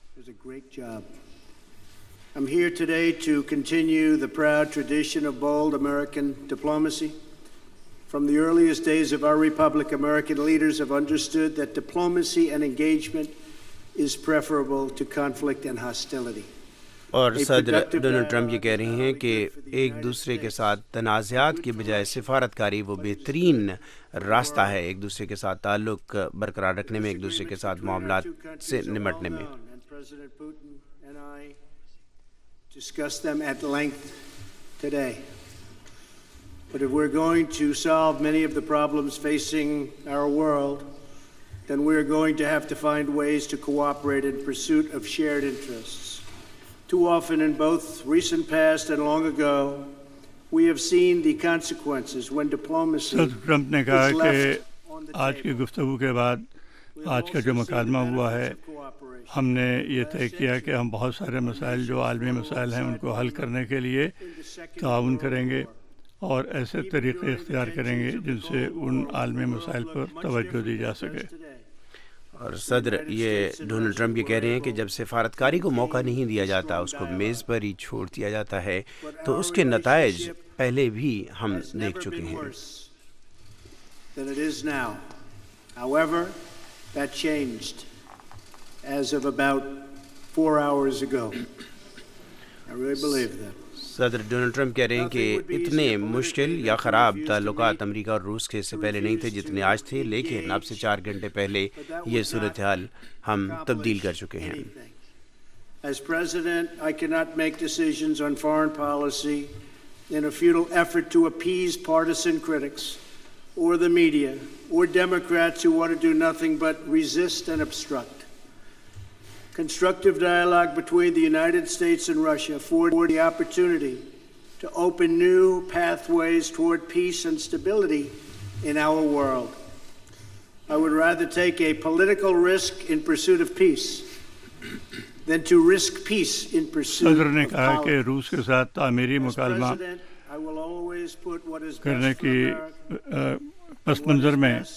I'm here today to continue the proud tradition of bold American diplomacy. From the earliest days of our republic, American leaders have understood that diplomacy and engagement is preferable to conflict and hostility. اور صدر Donald Trump یہ کہہ رہے ہیں کہ ایک دوسرے کے ساتھ تنازعات کی بجائے سفارتکاری وہ بہترین راستہ ہے ایک دوسرے کے ساتھ تعلق برقرار رکھنے میں، ایک دوسرے کے ساتھ معاملات سے نمٹنے میں. Discuss them at length today. But if we're going to solve many of the problems facing our world, then we're going to have to find ways to cooperate in pursuit of shared interests. Too often in both recent past and long ago, we have seen the consequences when diplomacy صدر Trump نے کہا کہ آج کی گفتگو کے بعد آج کا جو مکالمہ ہوا ہے، ہم نے یہ طے کیا کہ ہم بہت سارے مسائل جو عالمی مسائل ہیں ان کو حل کرنے کے لیے تعاون کریں گے اور ایسے طریقے اختیار کریں گے جن سے ان عالمی مسائل پر توجہ دی جا سکے. اور صدر یہ ڈونلڈ ٹرمپ یہ کہہ رہے ہیں کہ جب سفارتکاری کو موقع نہیں دیا جاتا، اس کو میز پر ہی چھوڑ دیا جاتا ہے، تو اس کے نتائج پہلے بھی ہم دیکھ چکے ہیں. However, that changed as of about 4 hours ago. I really believe that. صدر ڈونلڈ ٹرمپ کہہ رہے ہیں کہ اتنے مشکل یا خراب تعلقات امریکہ اور روس کے اس سے پہلے نہیں تھے جتنے آج تھے، لیکن اب سے 4 گھنٹے پہلے یہ صورتحال ہم تبدیل کر چکے ہیں. As president, I cannot make decisions on foreign policy in a futile effort to appease partisan critics or the media or Democrats who want to do nothing but resist and obstruct. Constructive dialogue between the United States and Russia afforded the opportunity to open new pathways toward peace and stability in our world. I would rather take a political risk in pursuit of peace than to risk peace in pursuit صدر نے of کہا power. کہ روس کے ساتھ تعمیری مکالمہ I will always put what is کرنے best کی for America پس منظر میں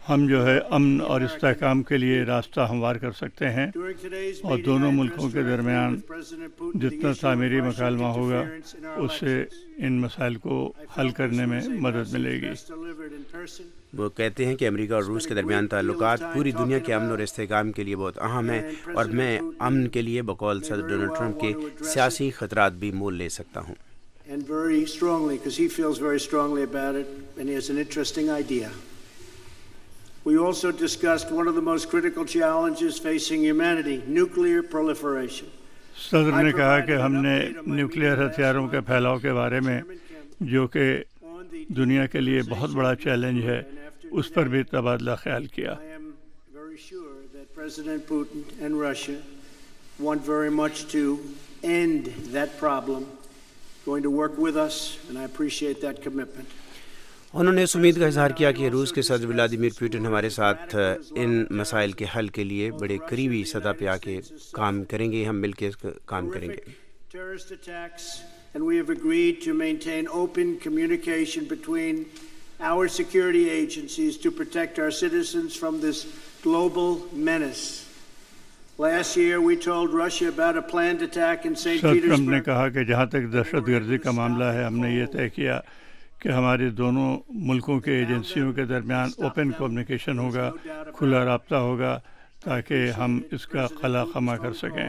ہم جو ہے امن اور استحکام کے لیے راستہ ہموار کر سکتے ہیں اور دونوں ملکوں کے درمیان جتنا تعمیری مکالمہ ہوگا اس سے ان مسائل کو حل کرنے میں مدد ملے گی۔ وہ کہتے ہیں کہ امریکہ اور روس کے درمیان تعلقات پوری دنیا کے امن اور استحکام کے لیے بہت اہم ہیں، اور میں امن کے لیے بقول صدر ڈونلڈ ٹرمپ کے سیاسی خطرات بھی مول لے سکتا ہوں۔ And very strongly, because he feels very strongly about it, and he has an interesting idea. We also discussed one of the most critical challenges facing humanity, nuclear proliferation. صدر نے کہا کہ ہم نے نیوکلیئر ہتھیاروں کے پھیلاؤ کے بارے میں، جو کہ دنیا کے لیے بہت بڑا چیلنج ہے، اس پر بھی تبادلہ خیال کیا۔ I am very sure that President Putin and Russia want very much to end that problem, going to work with us, and I appreciate that commitment. انہوں نے اس امید کا اظہار کیا کہ روس کے صدر ولادیمیر پوٹن ہمارے ساتھ ان مسائل کے حل کے لیے بڑے قریبی سطح پہ آ کے کام کریں گے، ہم مل کے کام کریں گے۔ Terrorist attacks, and we have agreed to maintain open communication between our security agencies to protect our citizens from this global menace. Last year we told Russia about a planned attack in St. صدر Trump نے Petersburg. کہا کہ جہاں تک دہشت گردی کا معاملہ ہے، ہم نے یہ طے کیا کہ ہمارے دونوں ملکوں کے ایجنسیوں کے درمیان اوپن کمیونیکیشن ہوگا، کھلا رابطہ ہوگا، تاکہ ہم اس کا خلا خما کر سکیں۔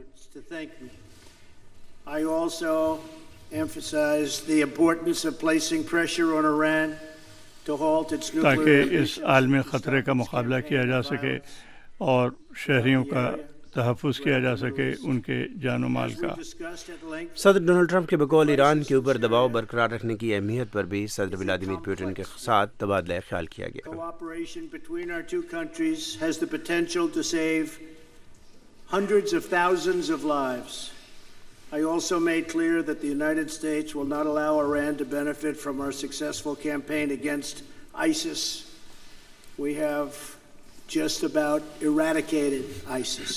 I also emphasized the importance of placing pressure on Iran to halt its nuclear تاکہ اس ambitions. عالمی خطرے کا مقابلہ کیا جا سکے اور شہریوں کا تحفظ کیا جا سکے، ان کے جان و مال کا۔ Discussed at length. صدر ڈونلڈ ٹرمپ کے بقول ایران کے اوپر دباؤ برقرار رکھنے کی اہمیت پر بھی صدر ولادیمیر پوٹن کے ساتھ تبادلہ خیال کیا گیا۔ Cooperation between our two countries has the potential to save hundreds of thousands of lives. I also made clear that the United States will not allow Iran to benefit from our successful campaign against ISIS. We have just about eradicated ISIS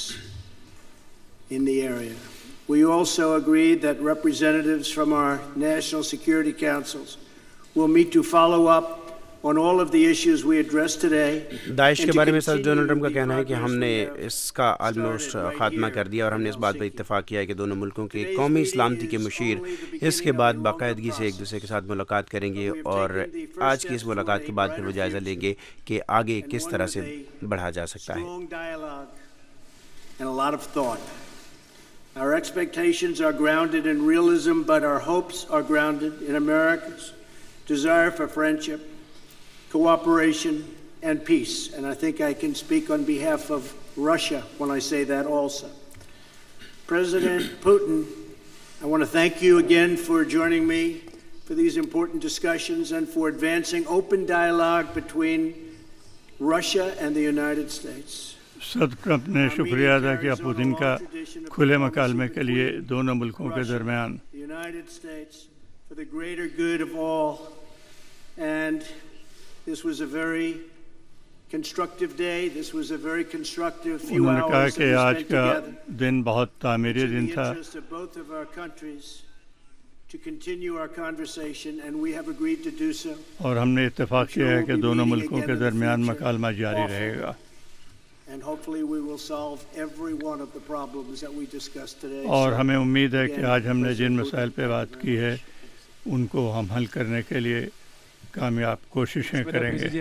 in the area. We also agreed that representatives from our national security councils will meet to follow up on all of the issues we addressed today. داعش کے بارے میں صدر Donald Trump کا کہنا ہے کہ ہم نے اس کا آلموسٹ خاتمہ کر دیا، اور ہم نے اس بات پر اتفاق کیا ہے کہ دونوں ملکوں کے قومی سلامتی کے مشیر اس کے بعد باقاعدگی سے ایک دوسرے کے ساتھ ملاقات کریں گے، اور آج کی اس ملاقات کے بعد پھر وہ جائزہ لیں گے کہ آگے کس طرح سے بڑھا جا سکتا ہے۔ Strong dialogue and a lot of thought. Our expectations are grounded in realism, but our hopes are grounded in America's desire for friendship, cooperation, and peace. And I think I can speak on behalf of Russia when I say that also. President Putin, I want to thank you again for joining me for these important discussions and for advancing open dialogue between Russia and the United States. صدر Trump نے شکریہ ادا کیا Putin کا کھلے مکالمے کے لیے دونوں ملکوں کے درمیان۔ The United States for the greater good of all. And this was a very constructive day. This was a very constructive few انہوں نے کہا hours that کہ we آج spent کا together. دن بہت تعمیری In دن the تھا۔ interest of both of our countries to continue our conversation, and we have agreed to do so. اور ہم نے اتفاق کیا ہے کہ دونوں ملکوں کے درمیان مکالمہ جاری رہے گا، And hopefully we will solve every one of the problems that we discussed today. اور So, ہمیں امید ہے کہ again, آج ہم نے جن President مسائل پہ Putin, بات کی ہے ان کو ہم حل کرنے کے لیے کامیاب کوششیں کریں گے۔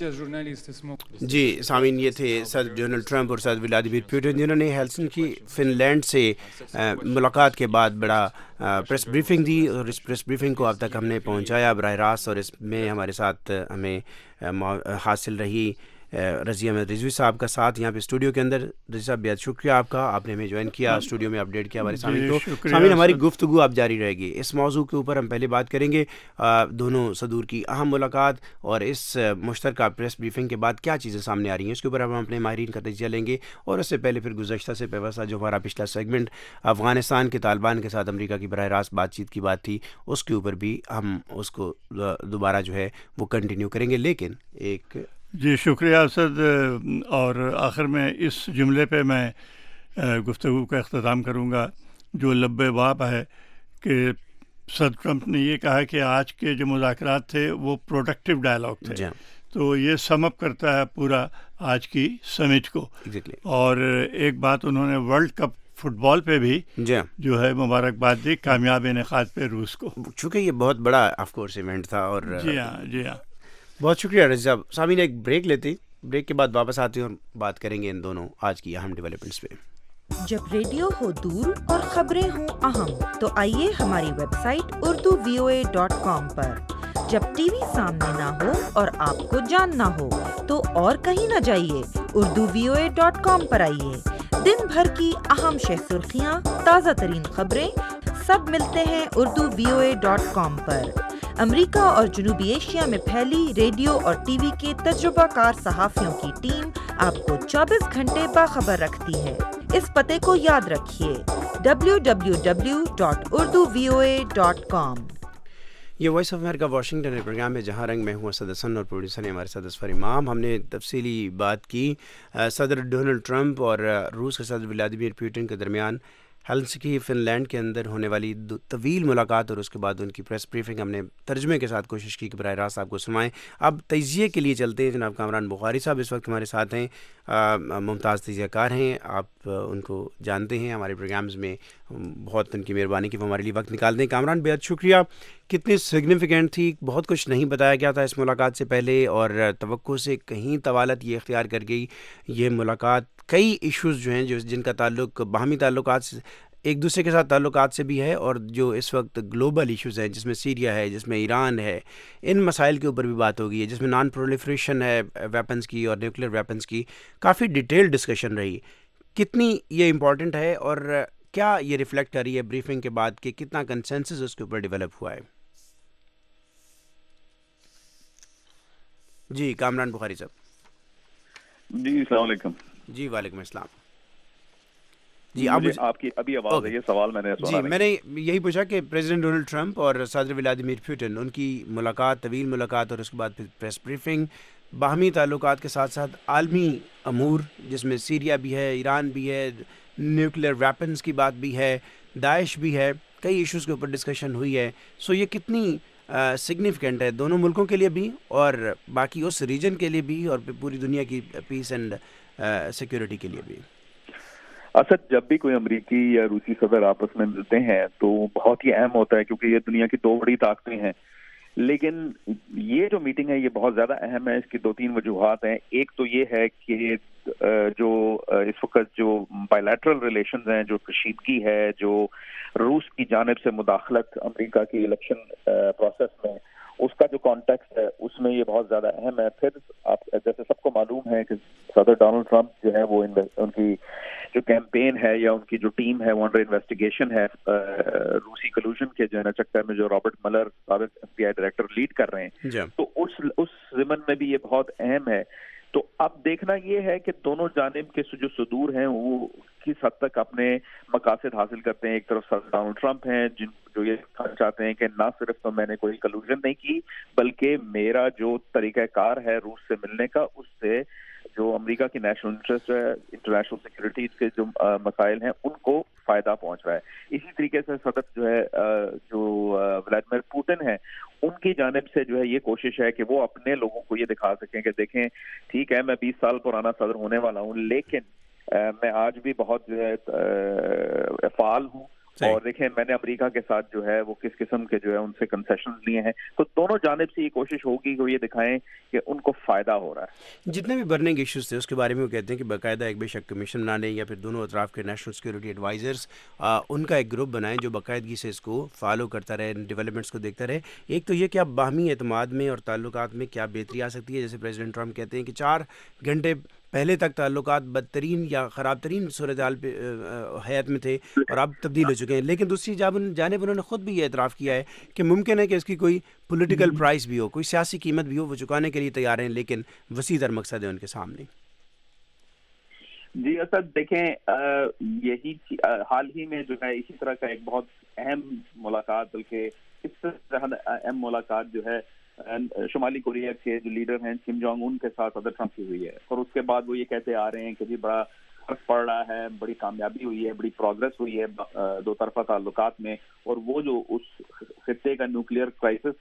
جی سامعین، یہ تھے صدر ڈونلڈ ٹرمپ اور صدر ولادیمیر پوٹن، جنہوں نے ہیلسنکی فن لینڈ سے ملاقات کے بعد بڑا پریس بریفنگ دی، اور اس پریس بریفنگ کو اب تک ہم نے پہنچایا براہ راست، اور اس میں ہمارے ساتھ ہمیں حاصل رہی رضی احمد رضوی صاحب کا ساتھ یہاں پہ اسٹوڈیو کے اندر۔ رضی صاحب بہت شکریہ آپ کا، آپ نے ہمیں جوائن کیا، اسٹوڈیو میں اپڈیٹ کیا ہمارے سامعین کو۔ سامعین، ہماری گفتگو اب جاری رہے گی، اس موضوع کے اوپر ہم پہلے بات کریں گے، دونوں صدور کی اہم ملاقات اور اس مشترکہ پریس بریفنگ کے بعد کیا چیزیں سامنے آ رہی ہیں، اس کے اوپر ہم اپنے ماہرین کا تجزیہ لیں گے، اور اس سے پہلے پھر گزشتہ سے پیوستہ جو ہمارا پچھلا سیگمنٹ افغانستان کے طالبان کے ساتھ امریکہ کی براہ راست بات چیت کی بات تھی، اس کے اوپر بھی ہم اس کو دوبارہ جو ہے وہ کنٹینیو کریں گے۔ لیکن ایک جی شکریہ اسد، اور آخر میں اس جملے پہ میں گفتگو کا اختتام کروں گا جو لب باب ہے کہ صدر ٹرمپ نے یہ کہا کہ آج کے جو مذاکرات تھے وہ پروڈکٹیو ڈائلاگ تھے، تو یہ سم اپ کرتا ہے پورا آج کی سمٹ کو. اور ایک بات انہوں نے ورلڈ کپ فٹ بال پہ بھی جو ہے مبارکباد دی کامیاب انعقاد پہ روس کو, چونکہ یہ بہت بڑا آف کورس ایونٹ تھا. اور جی ہاں بہت شکریہ رضی صاحب. سامعین ایک بریک لیتے, بریک کے بعد واپس آتے ہیں اور بات کریں گے ان دونوں آج کی اہم ڈیولپمنٹس پہ. جب ریڈیو ہو دور اور خبریں ہوں اہم تو آئیے ہماری ویب سائٹ urduvoa.com پر. جب ٹی وی سامنے نہ ہو اور آپ کو جاننا ہو تو اور کہیں نہ جائیے, urduvoa.com پر آئیے. دن بھر کی اہم سرخیاں, تازہ ترین خبریں سب ملتے ہیں urduvoa.com پر. امریکہ اور جنوبی ایشیا میں پھیلی ریڈیو اور ٹی وی کے تجربہ کار صحافیوں کی ٹیم آپ کو 24 گھنٹے باخبر رکھتی ہے. اس پتے کو یاد رکھیے, www.urduvoa.com. یہ وائس آف امریکہ واشنگٹن ہے پروگرام ہے جہاں رنگ. میں ہوں اسد حسن اور پروڈیوسر ہیں ہمارے ساتھ اسفر امام. ہم نے تفصیلی بات کی صدر ڈونلڈ ٹرمپ اور روس کے صدر ولادیمیر پوٹن کے درمیان ہیلسنکی فن لینڈ کے اندر ہونے والی طویل ملاقات اور اس کے بعد ان کی پریس بریفنگ ہم نے ترجمے کے ساتھ کوشش کی کہ براہ راست آپ کو سنوائیں. اب تجزیے کے لیے چلتے ہیں. جناب کامران بخاری صاحب اس وقت ہمارے ساتھ ہیں, ممتاز تجزیہ کار ہیں, آپ ان کو جانتے ہیں ہمارے پروگرامز میں, بہت ان کی مہربانی کہ وہ ہمارے لیے وقت نکال دیں. کامران بے حد شکریہ. کتنی سگنیفیکنٹ تھی, بہت کچھ نہیں بتایا گیا تھا اس ملاقات سے پہلے اور توقع سے کہیں طوالت یہ اختیار کر گئی یہ ملاقات. کئی ایشوز جو ہیں جن کا تعلق باہمی تعلقات سے, ایک دوسرے کے ساتھ تعلقات سے بھی ہے, اور جو اس وقت گلوبل ایشوز ہیں جس میں سیریا ہے, جس میں ایران ہے, ان مسائل کے اوپر بھی بات ہو گئی ہے, جس میں نان پرولیفریشن ہے ویپنز کی اور نیوکلیر ویپنز کی. کافی ڈیٹیل ڈسکشن رہی. کتنی یہ امپورٹنٹ ہے اور کیا یہ ریفلیکٹ کر رہی ہے بریفنگ کے بعد کہ کتنا کنسنسس اس کے اوپر ڈیولپ ہوا ہے؟ جی کامران بخاری صاحب. جی السلام علیکم. جی وعلیکم السلام. جی آپ کی ابھی آواز ہے, یہ سوال میں نے سنا. جی میں نے یہی پوچھا کہ پریزیڈنٹ ڈونلڈ ٹرمپ اور صدر ولادیمیر پوٹن, ان کی ملاقات, طویل ملاقات اور اس کے بعد پھر پریس بریفنگ, باہمی تعلقات کے ساتھ ساتھ عالمی امور جس میں سیریا بھی ہے, ایران بھی ہے, نیوکلیر ویپنز کی بات بھی ہے, داعش بھی ہے, کئی ایشوز کے اوپر ڈسکشن ہوئی ہے. سو یہ کتنی سگنیفیکنٹ ہے دونوں ملکوں کے لیے بھی اور باقی اس ریجن کے لیے بھی اور پوری دنیا کی پیس اینڈ سیکیورٹی کے لیے بھی؟ اسد, جب بھی کوئی امریکی یا روسی صدر آپس میں ملتے ہیں تو بہت ہی اہم ہوتا ہے کیونکہ یہ دنیا کی دو بڑی طاقتیں ہیں. لیکن یہ جو میٹنگ ہے یہ بہت زیادہ اہم ہے. اس کی 2-3 وجوہات ہیں. ایک تو یہ ہے کہ جو اس وقت جو بائیلیٹرل ریلیشنز ہیں, جو کشیدگی ہے, جو روس کی جانب سے مداخلت امریکہ کی الیکشن پروسیس میں, اس کا جو کانٹیکسٹ ہے اس میں یہ بہت زیادہ اہم ہے. پھر آپ جیسے سب کو معلوم ہے کہ صدر ڈونلڈ ٹرمپ جو ہے وہ ان کی جو کیمپین ہے یا ان کی جو ٹیم ہے وہ انڈر انویسٹیگیشن ہے روسی کلوژن کے جو ہے نا چکر میں, جو رابرٹ ملر سابق FBI ڈائریکٹر لیڈ کر رہے ہیں. تو اس ضمن میں بھی یہ بہت اہم ہے. تو اب دیکھنا یہ ہے کہ دونوں جانب کے جو صدور ہیں وہ کس حد تک اپنے مقاصد حاصل کرتے ہیں. ایک طرف صدر ڈونلڈ ٹرمپ ہیں جو یہ کہنا چاہتے ہیں کہ نہ صرف تو میں نے کوئی کلوژن نہیں کی بلکہ میرا جو طریقہ کار ہے روس سے ملنے کا, اس سے جو امریکہ کی نیشنل انٹرسٹ ہے, انٹرنیشنل سیکورٹی کے جو مسائل ہیں ان کو فائدہ پہنچ رہا ہے. اسی طریقے سے صدر جو ہے جو ولادیمیر پوٹن ہے, ان کی جانب سے جو ہے یہ کوشش ہے کہ وہ اپنے لوگوں کو یہ دکھا سکیں کہ دیکھیں ٹھیک ہے میں 20 سال پرانا صدر ہونے والا ہوں لیکن میں آج بھی بہت جو ہے فعال ہوں, اور دیکھیں میں نے امریکہ کے ساتھ جو ہے وہ کس قسم کے جو ہے ان سے کنسیشنز لیے ہیں. تو دونوں جانب سے یہ کوشش ہوگی کہ وہ یہ دکھائیں کہ ان کو فائدہ ہو رہا ہے. جتنے بھی برننگ ایشوز تھے اس کے بارے میں وہ کہتے ہیں کہ باقاعدہ ایک بے شک کمیشن بنانے یا پھر دونوں اطراف کے نیشنل سیکورٹی ایڈوائزرز ان کا ایک گروپ بنائیں جو باقاعدگی سے اس کو فالو کرتا رہے, ڈیولپمنٹس کو دیکھتا رہے. ایک تو یہ کہ اب باہمی اعتماد میں اور تعلقات میں کیا بہتری آ سکتی ہے. جیسے پریزیڈنٹ ٹرمپ کہتے ہیں کہ 4 گھنٹے پہلے تک تعلقات بدترین یا خراب ترین صورتحال پہ حیات میں تھے اور اب تبدیل ہو چکے ہیں. لیکن دوسری جانب انہوں نے خود بھی یہ اعتراف کیا ہے کہ ممکن ہے کہ اس کی کوئی پولیٹیکل پرائس بھی ہو, کوئی سیاسی قیمت بھی ہو, وہ چکانے کے لیے تیار ہیں, لیکن وسیع تر مقصد ہے ان کے سامنے. جی اسد دیکھیں یہی حال ہی میں جو ہے اسی طرح کا ایک بہت اہم ملاقات, بلکہ اس سے اہم ملاقات جو ہے شمالی کوریا کے جو لیڈر ہیں کم جونگ ان کے ساتھ صدر ٹرمپ کی ہوئی ہے. اور اس کے بعد وہ یہ کہتے آ رہے ہیں کہ جی بڑا فرق پڑ رہا ہے, بڑی کامیابی ہوئی ہے, بڑی پروگرس ہوئی ہے 2 طرفہ تعلقات میں, اور وہ جو اس خطے کا نیوکلیئر کرائسس ہے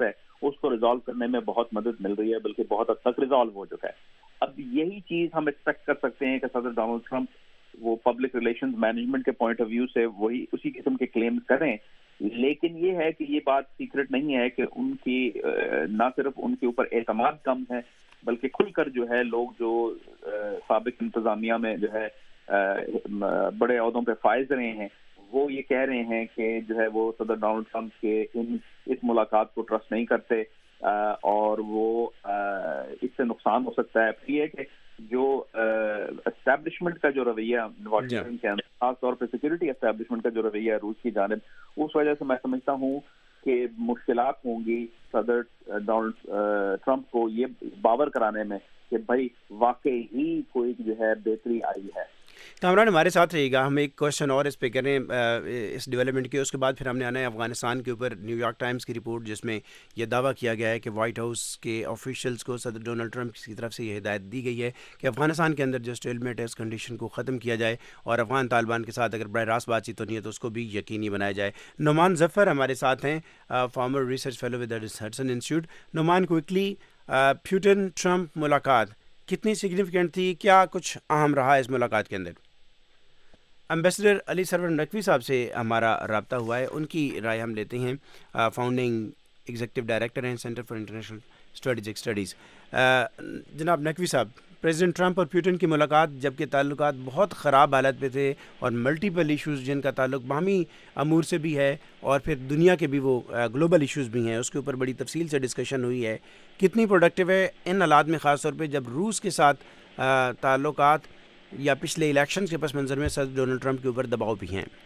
اس کو ریزالو کرنے میں بہت مدد مل رہی ہے، بلکہ بہت حد تک ریزالو ہو چکا ہے. اب یہی چیز ہم ایکسپیکٹ کر سکتے ہیں کہ صدر ڈونلڈ ٹرمپ وہ پبلک ریلیشنز مینجمنٹ کے پوائنٹ آف ویو سے وہی اسی قسم کے کلیم کریں، لیکن یہ ہے کہ یہ بات سیکرٹ نہیں ہے کہ ان کی نہ صرف ان کے اوپر اعتماد کم ہے، بلکہ کھل کر جو ہے لوگ جو سابق انتظامیہ میں جو ہے بڑے عہدوں پہ فائز رہے ہیں، وہ یہ کہہ رہے ہیں کہ جو ہے وہ صدر ڈونلڈ ٹرمپ کے اس ملاقات کو ٹرسٹ نہیں کرتے اور وہ اس سے نقصان ہو سکتا ہے. یہ کہ جو اسٹیبلشمنٹ کا جو رویہ واشنگٹن کے اندر، خاص طور پہ سیکورٹی اسٹیبلشمنٹ کا جو رویہ ہے روس کی جانب، اس وجہ سے میں سمجھتا ہوں کہ مشکلات ہوں گی صدر ڈونلڈ ٹرمپ کو یہ باور کرانے میں کہ بھائی واقعی ہی کوئی جو ہے بہتری آئی ہے. کامران ہمارے ساتھ رہے گا، ہم ایک کوشچن اور اس پہ کریں اس ڈیولپمنٹ کے، اس کے بعد پھر ہم نے آنا ہے افغانستان کے اوپر. نیو یارک ٹائمز کی رپورٹ جس میں یہ دعویٰ کیا گیا ہے کہ وائٹ ہاؤس کے آفیشلز کو صدر ڈونلڈ ٹرمپ کی طرف سے یہ ہدایت دی گئی ہے کہ افغانستان کے اندر جو اسٹیلمیٹ ہے اس کنڈیشن کو ختم کیا جائے اور افغان طالبان کے ساتھ اگر براہ راست بات چیت ہونی ہے تو اس کو بھی یقینی بنایا جائے. نعمان ظفر ہمارے ساتھ ہیں، former research fellow with Hudson Institute. Nauman, quickly Putin Trump ملاقات کتنی سگنیفیکنٹ تھی، کیا کچھ اہم رہا اس ملاقات کے اندر؟ امبیسڈر علی سرور نقوی صاحب سے ہمارا رابطہ ہوا ہے، ان کی رائے ہم لیتے ہیں. فاؤنڈنگ ایگزیکٹو ڈائریکٹر ہیں centre for international strategic studies. جناب نقوی صاحب، پریزیڈنٹ ٹرمپ اور پیوٹن کی ملاقات جبکہ تعلقات بہت خراب حالت پہ تھے اور ملٹیپل ایشوز جن کا تعلق باہمی امور سے بھی ہے اور پھر دنیا کے بھی وہ گلوبل ایشوز بھی ہیں، اس کے اوپر بڑی تفصیل سے ڈسکشن ہوئی ہے، کتنی پروڈکٹیو ہے ان حالات میں، خاص طور پہ جب روس کے ساتھ تعلقات یا پچھلے الیکشنز کے پس منظر میں صدر ڈونلڈ ٹرمپ کے اوپر دباؤ بھی ہیں؟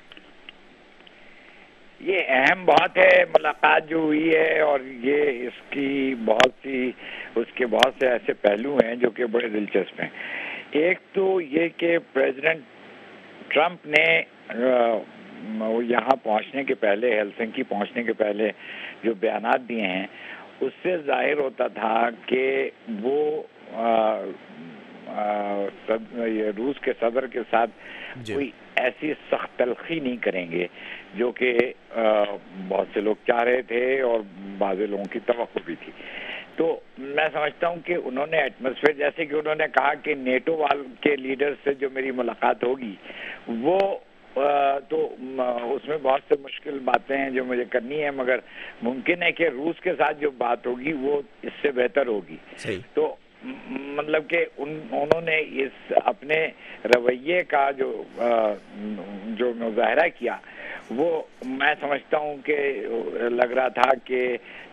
یہ اہم بات ہے ملاقات جو ہوئی ہے، اور یہ اس کی اس کے بہت سے ایسے پہلو ہیں جو کہ بڑے دلچسپ ہیں. ایک تو یہ کہ پریزیڈنٹ ٹرمپ نے یہاں پہنچنے کے پہلے، ہیلسنکی پہنچنے کے پہلے جو بیانات دیے ہیں اس سے ظاہر ہوتا تھا کہ وہ روس کے صدر کے ساتھ کوئی ایسی سخت تلخی نہیں کریں گے جو کہ بہت سے لوگ چاہ رہے تھے اور بعض لوگوں کی توقع بھی تھی. تو میں سمجھتا ہوں کہ انہوں نے ایٹماسفیئر، جیسے کہ انہوں نے کہا کہ نیٹو کے لیڈر سے جو میری ملاقات ہوگی وہ تو اس میں بہت سے مشکل باتیں ہیں جو مجھے کرنی ہے، مگر ممکن ہے کہ روس کے ساتھ جو بات ہوگی وہ اس سے بہتر ہوگی. تو مطلب کہ انہوں نے اس اپنے رویے کا جو مظاہرہ کیا وہ میں سمجھتا ہوں کہ لگ رہا تھا کہ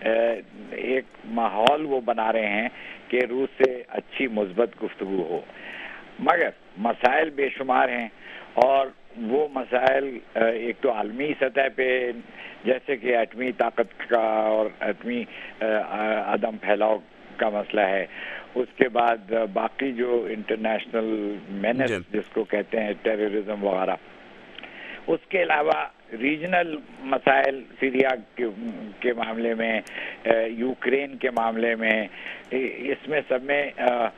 ایک ماحول وہ بنا رہے ہیں کہ روس سے اچھی مثبت گفتگو ہو. مگر مسائل بے شمار ہیں، اور وہ مسائل ایک تو عالمی سطح پہ جیسے کہ ایٹمی طاقت کا اور ایٹمی عدم پھیلاؤ کا مسئلہ ہے، اس کے بعد باقی جو انٹرنیشنل مینس جس کو کہتے ہیں ٹیررزم وغیرہ، اس کے علاوہ ریجنل مسائل سیریا کے معاملے میں، یوکرین کے معاملے میں، اس میں سب میں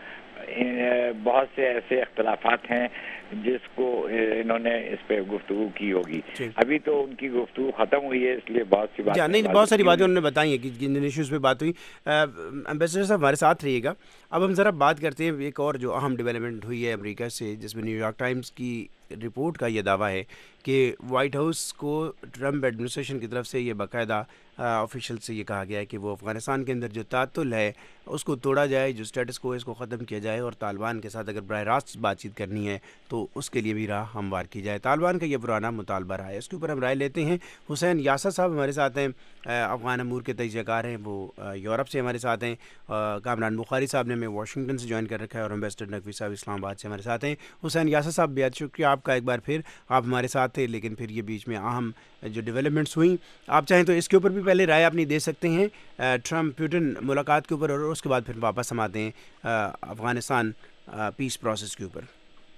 بہت سے ایسے اختلافات ہیں جس کو انہوں نے اس پہ گفتگو کی ہوگی. ابھی تو ان کی گفتگو ختم ہوئی ہے، اس لیے بہت سی باتیں بہت ساری باتیں انہوں نے بتائی ہیں کہ جن ایشوز پہ بات ہوئی. امبیسڈر صاحب ہمارے ساتھ رہیے گا. اب ہم ذرا بات کرتے ہیں ایک اور جو اہم ڈیولپمنٹ ہوئی ہے امریکہ سے، جس میں نیو یارک ٹائمز کی رپورٹ کا یہ دعویٰ ہے کہ وائٹ ہاؤس کو ٹرمپ ایڈمنسٹریشن کی طرف سے یہ باقاعدہ آفیشیل سے یہ کہا گیا ہے کہ وہ افغانستان کے اندر جو تعطل ہے اس کو توڑا جائے، جو اسٹیٹس کو اس کو ختم کیا جائے، اور طالبان کے ساتھ اگر براہ راست بات چیت کرنی ہے تو اس کے لیے بھی راہ ہموار کی جائے. طالبان کا یہ پرانا مطالبہ رہا ہے، اس کے اوپر ہم رائے لیتے ہیں. حسین یاسر صاحب ہمارے ساتھ ہیں، افغان امور کے تجزیہ کار ہیں، وہ یورپ سے ہمارے ساتھ ہیں. کامران بخاری صاحب نے ہمیں واشنگٹن سے جوائن کر رکھا ہے، اور امبیسڈر نقوی صاحب اسلام آباد سے ہمارے ساتھ ہیں. حسین یاسر صاحب بہت شکریہ آپ کا، ایک بار پھر آپ ہمارے ساتھ تھے، لیکن پھر یہ بیچ میں اہم جو ڈیولپمنٹس ہوئیں، آپ چاہیں تو اس کے اوپر بھی پہلے رائے اپنی دے سکتے ہیں ٹرمپ پیوٹن ملاقات کے اوپر، اور اس کے بعد پھر واپس ہم آتے ہیں افغانستان پیس پروسیس کے اوپر.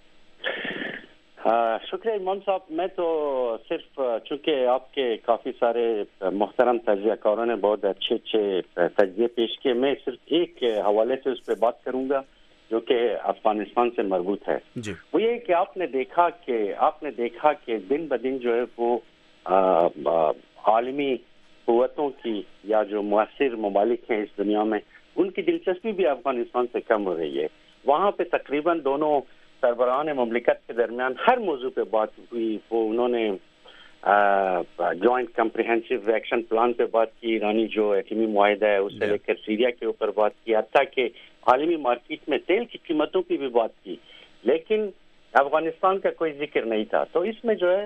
شکریہ امام صاحب. میں تو صرف چونکہ آپ کے کافی سارے محترم تجزیہ کاروں نے بہت اچھے تجزیے پیش کیے، میں صرف ایک حوالے سے اس پہ بات کروں گا جو کہ افغانستان سے مربوط ہے. وہ یہ کہ آپ نے دیکھا کہ دن بدن جو ہے وہ عالمی قوتوں کی یا جو مؤثر ممالک ہیں اس دنیا میں ان کی دلچسپی بھی افغانستان سے کم ہو رہی ہے. وہاں پہ تقریباً دونوں سربراہان مملکت کے درمیان ہر موضوع پہ بات ہوئی. وہ انہوں نے جوائنٹ کمپریہنسو ایکشن پلان پہ بات کی، ایرانی جو ایٹمی معاہدہ ہے اس سے لے کر سیریا کے اوپر بات کی، حتیٰ کہ عالمی مارکیٹ میں تیل کی قیمتوں کی بھی بات کی، لیکن افغانستان کا کوئی ذکر نہیں تھا. تو اس میں جو ہے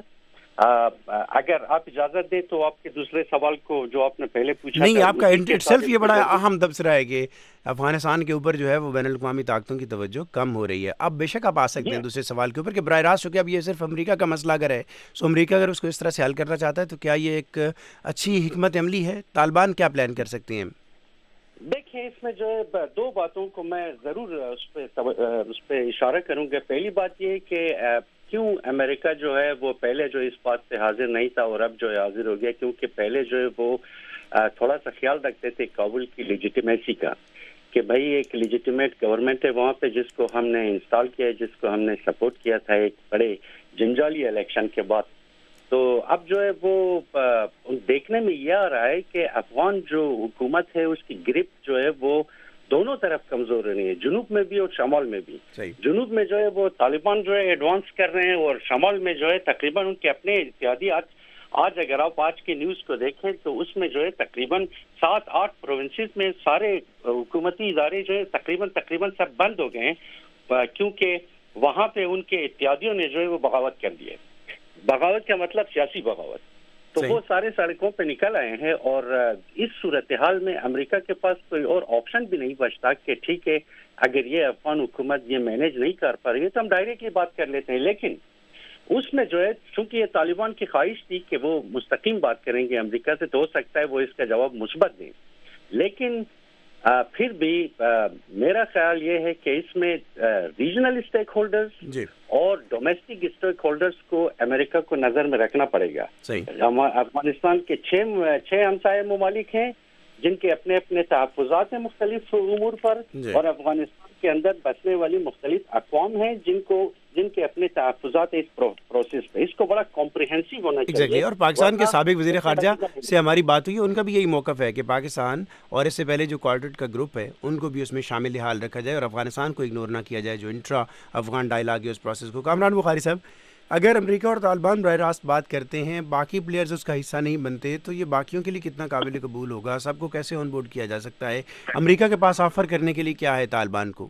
اگر آپ اجازت دیں تو آپ کے دوسرے سوال کو جو آپ نے پہلے پوچھا نہیں، آپ کا سیلف یہ بڑا اہم تبصرہ ہے کہ افغانستان کے اوپر جو ہے وہ بین الاقوامی طاقتوں کی توجہ کم ہو رہی ہے. اب بے شک آپ آ سکتے ہیں دوسرے سوال کے اوپر کہ براہ راست چونکہ اب یہ صرف امریکہ کا مسئلہ اگر ہے سو امریکہ اگر اس کو اس طرح سے حل کرنا چاہتا ہے تو کیا یہ ایک اچھی حکمت عملی ہے؟ طالبان کیا پلان کر سکتے ہیں؟ دیکھیں اس میں جو ہے دو باتوں کو میں ضرور اس پہ اشارہ کروں گا. پہلی بات یہ ہے کہ کیوں امریکہ جو ہے وہ پہلے جو اس بات سے حاضر نہیں تھا اور اب جو ہے حاضر ہو گیا، کیونکہ پہلے جو ہے وہ تھوڑا سا خیال رکھتے تھے کابل کی لیجیٹیمیسی کا کہ بھائی ایک لیجیٹیمیٹ گورنمنٹ ہے وہاں پہ جس کو ہم نے انسٹال کیا ہے، جس کو ہم نے سپورٹ کیا تھا ایک بڑے جنجالی الیکشن کے بعد. تو اب جو ہے وہ دیکھنے میں یہ آ رہا ہے کہ افغان جو حکومت ہے اس کی گرپ جو ہے وہ دونوں طرف کمزور ہو رہی ہے، جنوب میں بھی اور شمال میں بھی. جنوب میں جو ہے وہ طالبان جو ہے ایڈوانس کر رہے ہیں اور شمال میں جو ہے تقریباً ان کے اپنے اتحادی آج اگر آپ آج کی نیوز کو دیکھیں تو اس میں جو ہے تقریباً 7-8 پروونسز میں سارے حکومتی ادارے جو ہے تقریباً سب بند ہو گئے ہیں کیونکہ وہاں پہ ان کے اتحادیوں نے جو ہے وہ بغاوت کر دی ہے. بغاوت کا مطلب سیاسی بغاوت. تو وہ سارے سڑکوں پہ نکل آئے ہیں اور اس صورتحال میں امریکہ کے پاس کوئی اور آپشن بھی نہیں بچتا کہ ٹھیک ہے اگر یہ افغان حکومت یہ مینیج نہیں کر پا رہی ہے تو ہم ڈائریکٹلی بات کر لیتے ہیں. لیکن اس میں جو ہے چونکہ یہ طالبان کی خواہش تھی کہ وہ مستقیم بات کریں گے امریکہ سے تو ہو سکتا ہے وہ اس کا جواب مثبت دیں، لیکن پھر بھی میرا خیال یہ ہے کہ اس میں ریجنل اسٹیک ہولڈرز اور ڈومیسٹک اسٹیک ہولڈرز کو امریکہ کو نظر میں رکھنا پڑے گا. افغانستان کے 6 ہمسائے ممالک ہیں جن کے اپنے اپنے تحفظات ہیں مختلف امور پر، اور افغانستان کے اندر بسنے والی مختلف اقوام ہیں جن کے اپنے تحفظات اس پروسیس پہ. اس کو بڑا کمپریہنسو ہونا چاہیے. اور پاکستان کے سابق وزیر خارجہ سے ہماری بات ہوئی، ان کا بھی یہی موقف ہے کہ پاکستان اور اس سے پہلے جو کوارٹر کا گروپ ہے ان کو بھی اس میں شامل حال رکھا جائے اور افغانستان کو اگنور نہ کیا جائے جو انٹرا افغان ڈائلاگ ہے اس پروسیس کو. کامران بخاری صاحب، اگر امریکہ اور طالبان براہ راست بات کرتے ہیں، باقی پلیئرز اس کا حصہ نہیں بنتے، تو یہ باقیوں کے لیے کتنا قابل قبول ہوگا؟ سب کو کیسے آن بورڈ کیا جا سکتا ہے؟ امریکہ کے پاس آفر کرنے کے لیے کیا ہے طالبان کو؟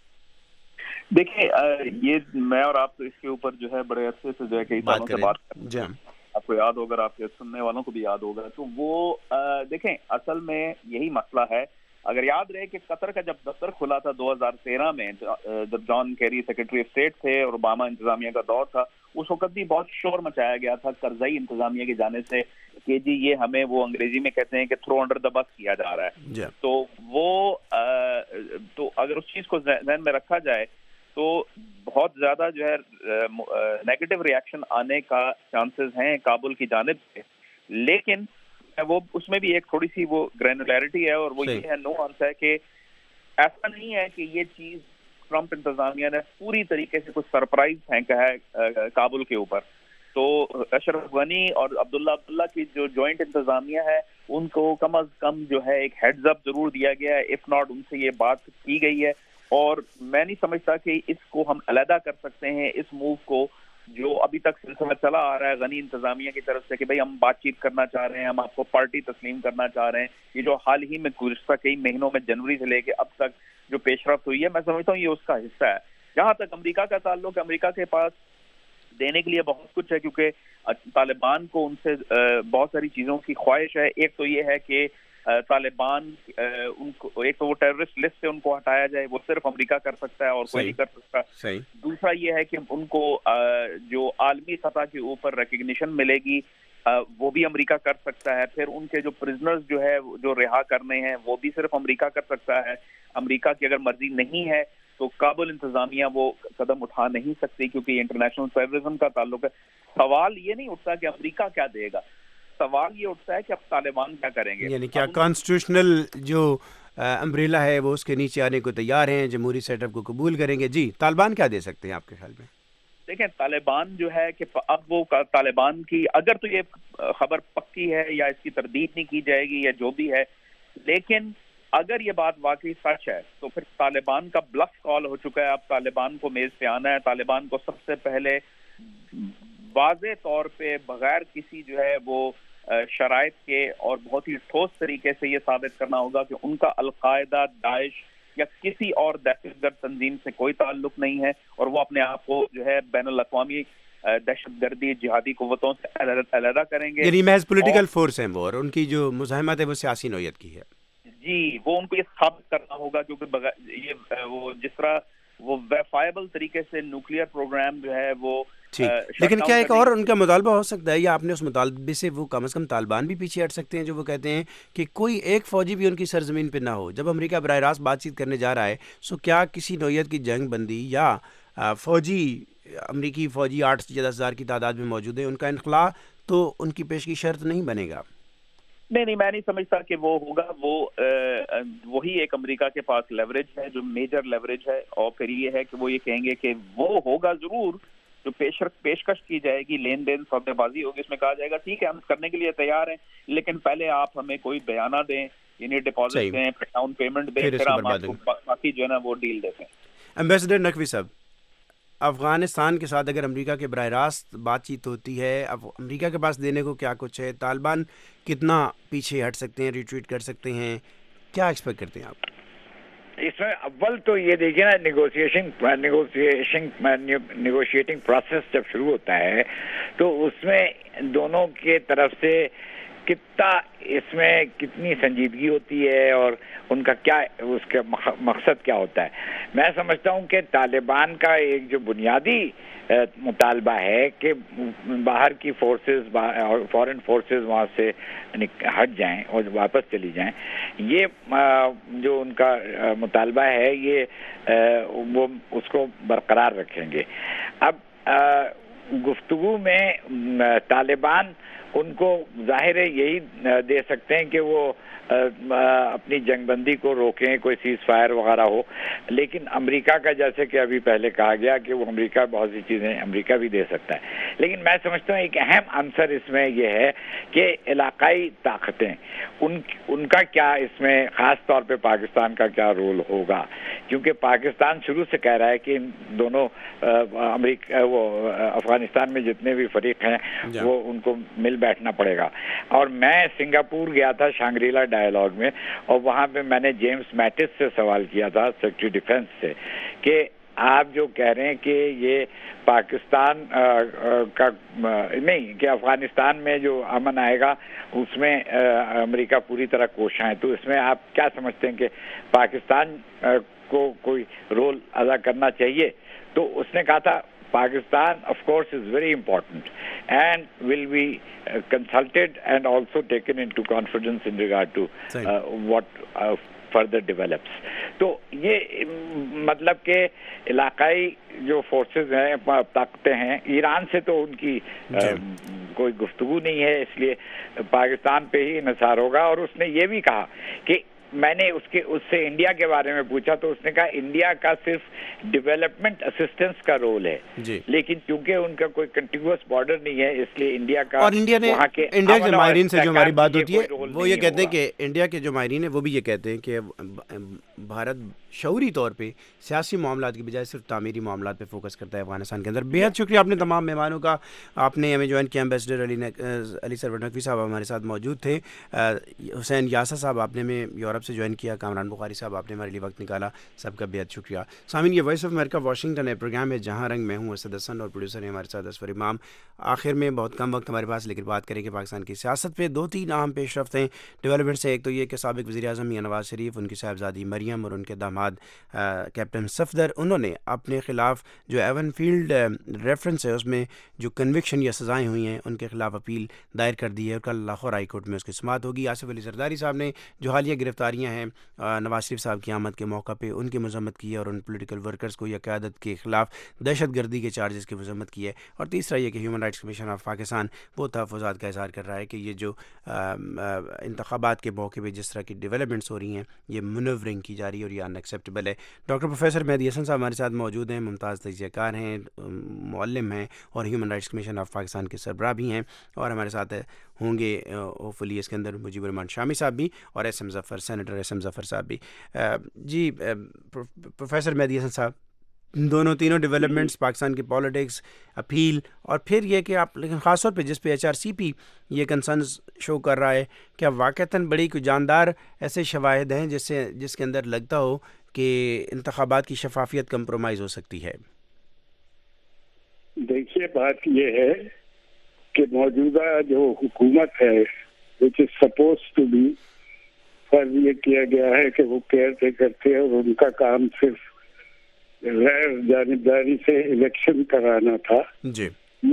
دیکھیں یہ میں اور آپ تو اس کے اوپر جو ہے بڑے عرصے سے جو ہے کئی سالوں سے بات کرتے ہیں. آپ کو یاد ہوگا اور آپ کے سننے والوں کو بھی یاد ہوگا. تو وہ دیکھیں اصل میں یہی مسئلہ ہے. اگر یاد رہے کہ قطر کا جب دفتر کھلا تھا 2013 میں جب John Kerry secretary of state تھے اور اوباما انتظامیہ کا دور تھا، اس وقت بھی بہت شور مچایا گیا تھا کرزئی انتظامیہ کی جانب سے کہ جی یہ ہمیں وہ انگریزی میں کہتے ہیں کہ تھرو انڈر دا بس کیا جا رہا ہے. تو وہ تو اگر اس چیز کو ذہن میں رکھا جائے تو بہت زیادہ جو ہے نیگیٹو ریاکشن آنے کا چانسز ہیں کابل کی جانب سے. لیکن وہ اس میں بھی ایک تھوڑی سی وہ گرینولیرٹی ہے اور وہ یہ ہے نوانس ہے کہ ایسا نہیں ہے کہ یہ چیز ٹرمپ انتظامیہ نے پوری طریقے سے کچھ سرپرائز پھینکا ہے کابل کے اوپر. تو اشرف غنی اور عبداللہ کی جو جوائنٹ انتظامیہ ہے ان کو کم از کم جو ہے ایک ہیڈز اپ ضرور دیا گیا ہے، اف ناٹ ان سے یہ بات کی گئی ہے. اور میں نہیں سمجھتا کہ اس کو ہم علیحدہ کر سکتے ہیں اس موو کو جو ابھی تک سلسلہ چلا آ رہا ہے غنی انتظامیہ کی طرف سے کہ بھئی ہم بات چیت کرنا چاہ رہے ہیں، ہم آپ کو پارٹی تسلیم کرنا چاہ رہے ہیں. یہ جو حال ہی میں گزشتہ کئی مہینوں میں جنوری سے لے کے اب تک جو پیش رفت ہوئی ہے میں سمجھتا ہوں یہ اس کا حصہ ہے. جہاں تک امریکہ کا تعلق ہے، امریکہ کے پاس دینے کے لیے بہت کچھ ہے کیونکہ طالبان کو ان سے بہت ساری چیزوں کی خواہش ہے. ایک تو یہ ہے کہ طالبان ان کو ایک تو وہ ٹیررسٹ لسٹ سے ان کو ہٹایا جائے، وہ صرف امریکہ کر سکتا ہے اور کوئی نہیں کر سکتا. دوسرا یہ ہے کہ ان کو جو عالمی سطح کے اوپر ریکگنیشن ملے گی وہ بھی امریکہ کر سکتا ہے. پھر ان کے جو پرزنرز جو ہے جو رہا کرنے ہیں وہ بھی صرف امریکہ کر سکتا ہے. امریکہ کی اگر مرضی نہیں ہے تو کابل انتظامیہ وہ قدم اٹھا نہیں سکتی کیونکہ یہ انٹرنیشنل ٹیررزم کا تعلق ہے. سوال یہ نہیں اٹھتا کہ امریکہ کیا دے گا، سوال یہ اٹھتا ہے کہ اب طالبان کیا کریں گے. یعنی کیا کانسٹیٹیوشنل جو امبریلا ہے وہ اس کے نیچے آنے کو تیار ہیں، جمہوری سیٹ اپ کو قبول کریں گے؟ جی طالبان کیا دے سکتے ہیں آپ کے خیال میں؟ دیکھیں طالبان جو ہے کہ اب وہ طالبان کی اگر تو یہ خبر پکی ہے یا اس کی تردید نہیں کی جائے گی یا جو بھی ہے، لیکن اگر یہ بات واقعی سچ ہے تو پھر طالبان کا بلف کال ہو چکا ہے. اب طالبان کو میز پہ آنا ہے. طالبان کو سب سے پہلے واضح طور پہ بغیر کسی جو ہے وہ شرائط کے اور بہت ہی ٹھوس طریقے سے یہ ثابت کرنا ہوگا کہ ان کا القاعدہ، داعش یا کسی اور دہشت گرد تنظیم سے کوئی تعلق نہیں ہے، اور وہ اپنے آپ کو جو ہے بین الاقوامی دہشت گردی جہادی قوتوں سے علیحدہ کریں گے. یعنی محض پولیٹیکل فورس ہیں وہ، اور ان کی جو مزاحمت ہے وہ سیاسی نوعیت کی ہے. جی، وہ ان کو یہ ثابت کرنا ہوگا کیونکہ یہ وہ جس طرح وہ ویریفائبل طریقے سے نیوکلیئر پروگرام جو ہے وہ لیکن کیا ایک اور ان کا مطالبہ ہو سکتا ہے، یا آپ نے اس مطالبے سے وہ کم از کم طالبان بھی پیچھے ہٹ سکتے ہیں، جو وہ کہتے ہیں کہ کوئی ایک فوجی بھی ان کی سرزمین پہ نہ ہو جب امریکہ براہ راست بات چیت کرنے جا رہا ہے؟ سو کیا کسی نوعیت کی جنگ بندی یا فوجی امریکی فوجی 8 یا 10 ہزار کی تعداد میں موجود ہے، ان کا انخلاء تو ان کی پیش کی شرط نہیں بنے گا؟ نہیں، میں نہیں سمجھتا کہ وہ ہوگا. وہی ایک امریکہ کے پاس لیوریج ہے جو میجر لیوریج ہے، اور پھر یہ ہے کہ وہ یہ کہیں گے کہ وہ ہوگا ضرور جو پیشکش کی جائے گی، لین دین سودے بازی ہوگی، اس میں کہا جائے گا ٹھیک ہے ہم کرنے کے لیے تیار ہیں، لیکن پہلے آپ ہمیں کوئی بیانہ دیں، یعنی ڈپازٹ دیں، ڈاؤن پیمنٹ دیں، پھر ہم آپ کو باقی جو ہے نا وہ ڈیل دیتے ہیں. ایمبیسڈر نقوی صاحب، افغانستان کے ساتھ اگر امریکہ کے براہ راست بات چیت ہوتی ہے، اب امریکہ کے پاس دینے کو کیا کچھ ہے؟ طالبان کتنا پیچھے ہٹ سکتے ہیں، ریٹریٹ کر سکتے ہیں؟ کیا ایکسپیکٹ کرتے ہیں آپ؟ اس میں اول تو یہ دیکھیے نا، نیگوشیٹنگ پروسیس جب شروع ہوتا ہے تو اس میں دونوں کے طرف سے اس میں کتنی سنجیدگی ہوتی ہے اور ان کا کیا اس کا مقصد کیا ہوتا ہے. میں سمجھتا ہوں کہ طالبان کا ایک جو بنیادی مطالبہ ہے کہ باہر کی فورسز اور فورن فورسز وہاں سے ہٹ جائیں اور واپس چلی جائیں. یہ جو ان کا مطالبہ ہے یہ وہ اس کو برقرار رکھیں گے. اب گفتگو میں طالبان ان کو ظاہر ہے یہی دے سکتے ہیں کہ وہ اپنی جنگ بندی کو روکیں، کوئی سیز فائر وغیرہ ہو، لیکن امریکہ کا جیسے کہ ابھی پہلے کہا گیا کہ وہ امریکہ بہت سی چیزیں امریکہ بھی دے سکتا ہے. لیکن میں سمجھتا ہوں ایک اہم عنصر اس میں یہ ہے کہ علاقائی طاقتیں ان کا کیا اس میں خاص طور پہ پاکستان کا کیا رول ہوگا، کیونکہ پاکستان شروع سے کہہ رہا ہے کہ ان دونوں افغانستان میں جتنے بھی فریق ہیں وہ ان کو مل بیٹھنا پڑے گا. اور میں سنگاپور گیا تھا شانگریلا ڈائیلاگ میں، اور وہاں پہ میں نے جیمز میٹس سے سوال کیا تھا، سیکرٹری ڈیفنس سے، کہ آپ جو کہہ رہے ہیں کہ یہ پاکستان کا نہیں کہ افغانستان میں جو امن آئے گا اس میں امریکہ پوری طرح کوشاں ہے، تو اس میں آپ کیا سمجھتے ہیں کہ پاکستان کو کوئی رول ادا کرنا چاہیے؟ تو اس نے کہا تھا Pakistan, of course, is very important and will be consulted and also taken into confidence in regard to what further develops. تو یہ مطلب کہ علاقائی جو فورسز ہیں، طاقتیں ہیں، ایران سے تو ان کی کوئی گفتگو نہیں ہے، اس لیے پاکستان پہ ہی انحصار ہوگا. اور اس نے یہ بھی کہا کہ میں نے اس سے انڈیا کے بارے میں پوچھا تو اس نے کہا انڈیا کا صرف ڈیولپمنٹ اسسٹنس کا رول ہے، لیکن چونکہ ان کا کوئی کنٹینیوس بارڈر نہیں ہے اس لیے انڈیا کا، اور انڈیا کے ماہرین سے جو ہماری بات ہوتی ہے وہ یہ کہتے ہیں کہ انڈیا کے جو ماہرین ہیں وہ بھی یہ کہتے ہیں کہ بھارت شعوری طور پہ سیاسی معاملات کی بجائے صرف تعمیری معاملات پہ فوکس کرتا ہے افغانستان کے اندر. بہت شکریہ آپ نے تمام مہمانوں کا، آپ نے ہمیں جوائن کیا. ایمبیسڈر علی سرور نقوی صاحب ہمارے ساتھ موجود تھے، حسین یاسر صاحب آپ نے ہمیں یورپ سے جوائن کیا، کامران بخاری صاحب آپ نے ہمارے لیے وقت نکالا، سب کا بہت شکریہ. سامعین، یہ وائس آف امریکہ واشنگٹن ہے، پروگرام ہے جہاں رنگ. میں ہوں اسد حسن اور پروڈیوسر ہیں ہمارے ساتھ اصفر امام. آخر میں بہت کم وقت ہمارے پاس، لیکن بات کریں کہ پاکستان کی سیاست پہ 2-3 اہم پیش رفت ہیں، ڈیولپمنٹس ہیں. ایک تو یہ کہ سابق وزیر اعظم میاں نواز شریف، ان کی صاحبزادی مریم اور ان کے داماد کیپٹن صفدر، انہوں نے اپنے خلاف جو ایون فیلڈ ریفرنس ہے اس میں جو کنوکشن یا سزائیں ہوئی ہیں ان کے خلاف اپیل دائر کر دی ہے، اور کل لاہور ہائی کورٹ میں اس کی سماعت ہوگی. آصف علی زرداری صاحب نے جو حالیہ گرفتاریاں ہیں نواز شریف صاحب کی آمد کے موقع پہ ان کی مذمت کی ہے، اور ان پولیٹیکل ورکرز کو یا قیادت کے خلاف دہشت گردی کے چارجز کی مذمت کی ہے. اور تیسرا یہ کہ human rights commission of Pakistan وہ تحفظات کا اظہار کر رہا ہے کہ یہ جو انتخابات کے موقع پہ جس طرح کی ڈیولپمنٹس ہو رہی ہیں یہ منورنگ کی کی جا رہی ہے اور یہ ان ایکسیپٹیبل ہے. ڈاکٹر پروفیسر مہدی حسن صاحب ہمارے ساتھ موجود ہیں, ممتاز تجزیہ کار ہیں, معلم ہیں اور human rights commission of Pakistan کے سربراہ بھی ہیں, اور ہمارے ساتھ ہوں گے ہوپ فلی اس کے اندر مجیب الرحمان شامی صاحب بھی اور S M Zafar, senator S M Zafar صاحب بھی. جی پروفیسر مہدی حسن صاحب, دونوں تینوں ڈیولپمنٹس پاکستان کی پالیٹکس, اپیل, اور پھر یہ کہ آپ لیکن خاص طور پہ جس پہ ایچ آر سی پی یہ کنسرنز شو کر رہا ہے, کیا واقعتاً بڑی کوئی جاندار ایسے شواہد ہیں جس کے اندر لگتا ہو کہ انتخابات کی شفافیت کمپرومائز ہو سکتی ہے؟ دیکھیے بات یہ ہے کہ موجودہ جو حکومت ہے which is supposed to be, فرض یہ کیا گیا ہے کہ وہ کیئر ٹیکر تھے اور ان کا کام صرف غیر جانبداری سے الیکشن کرانا تھا. جی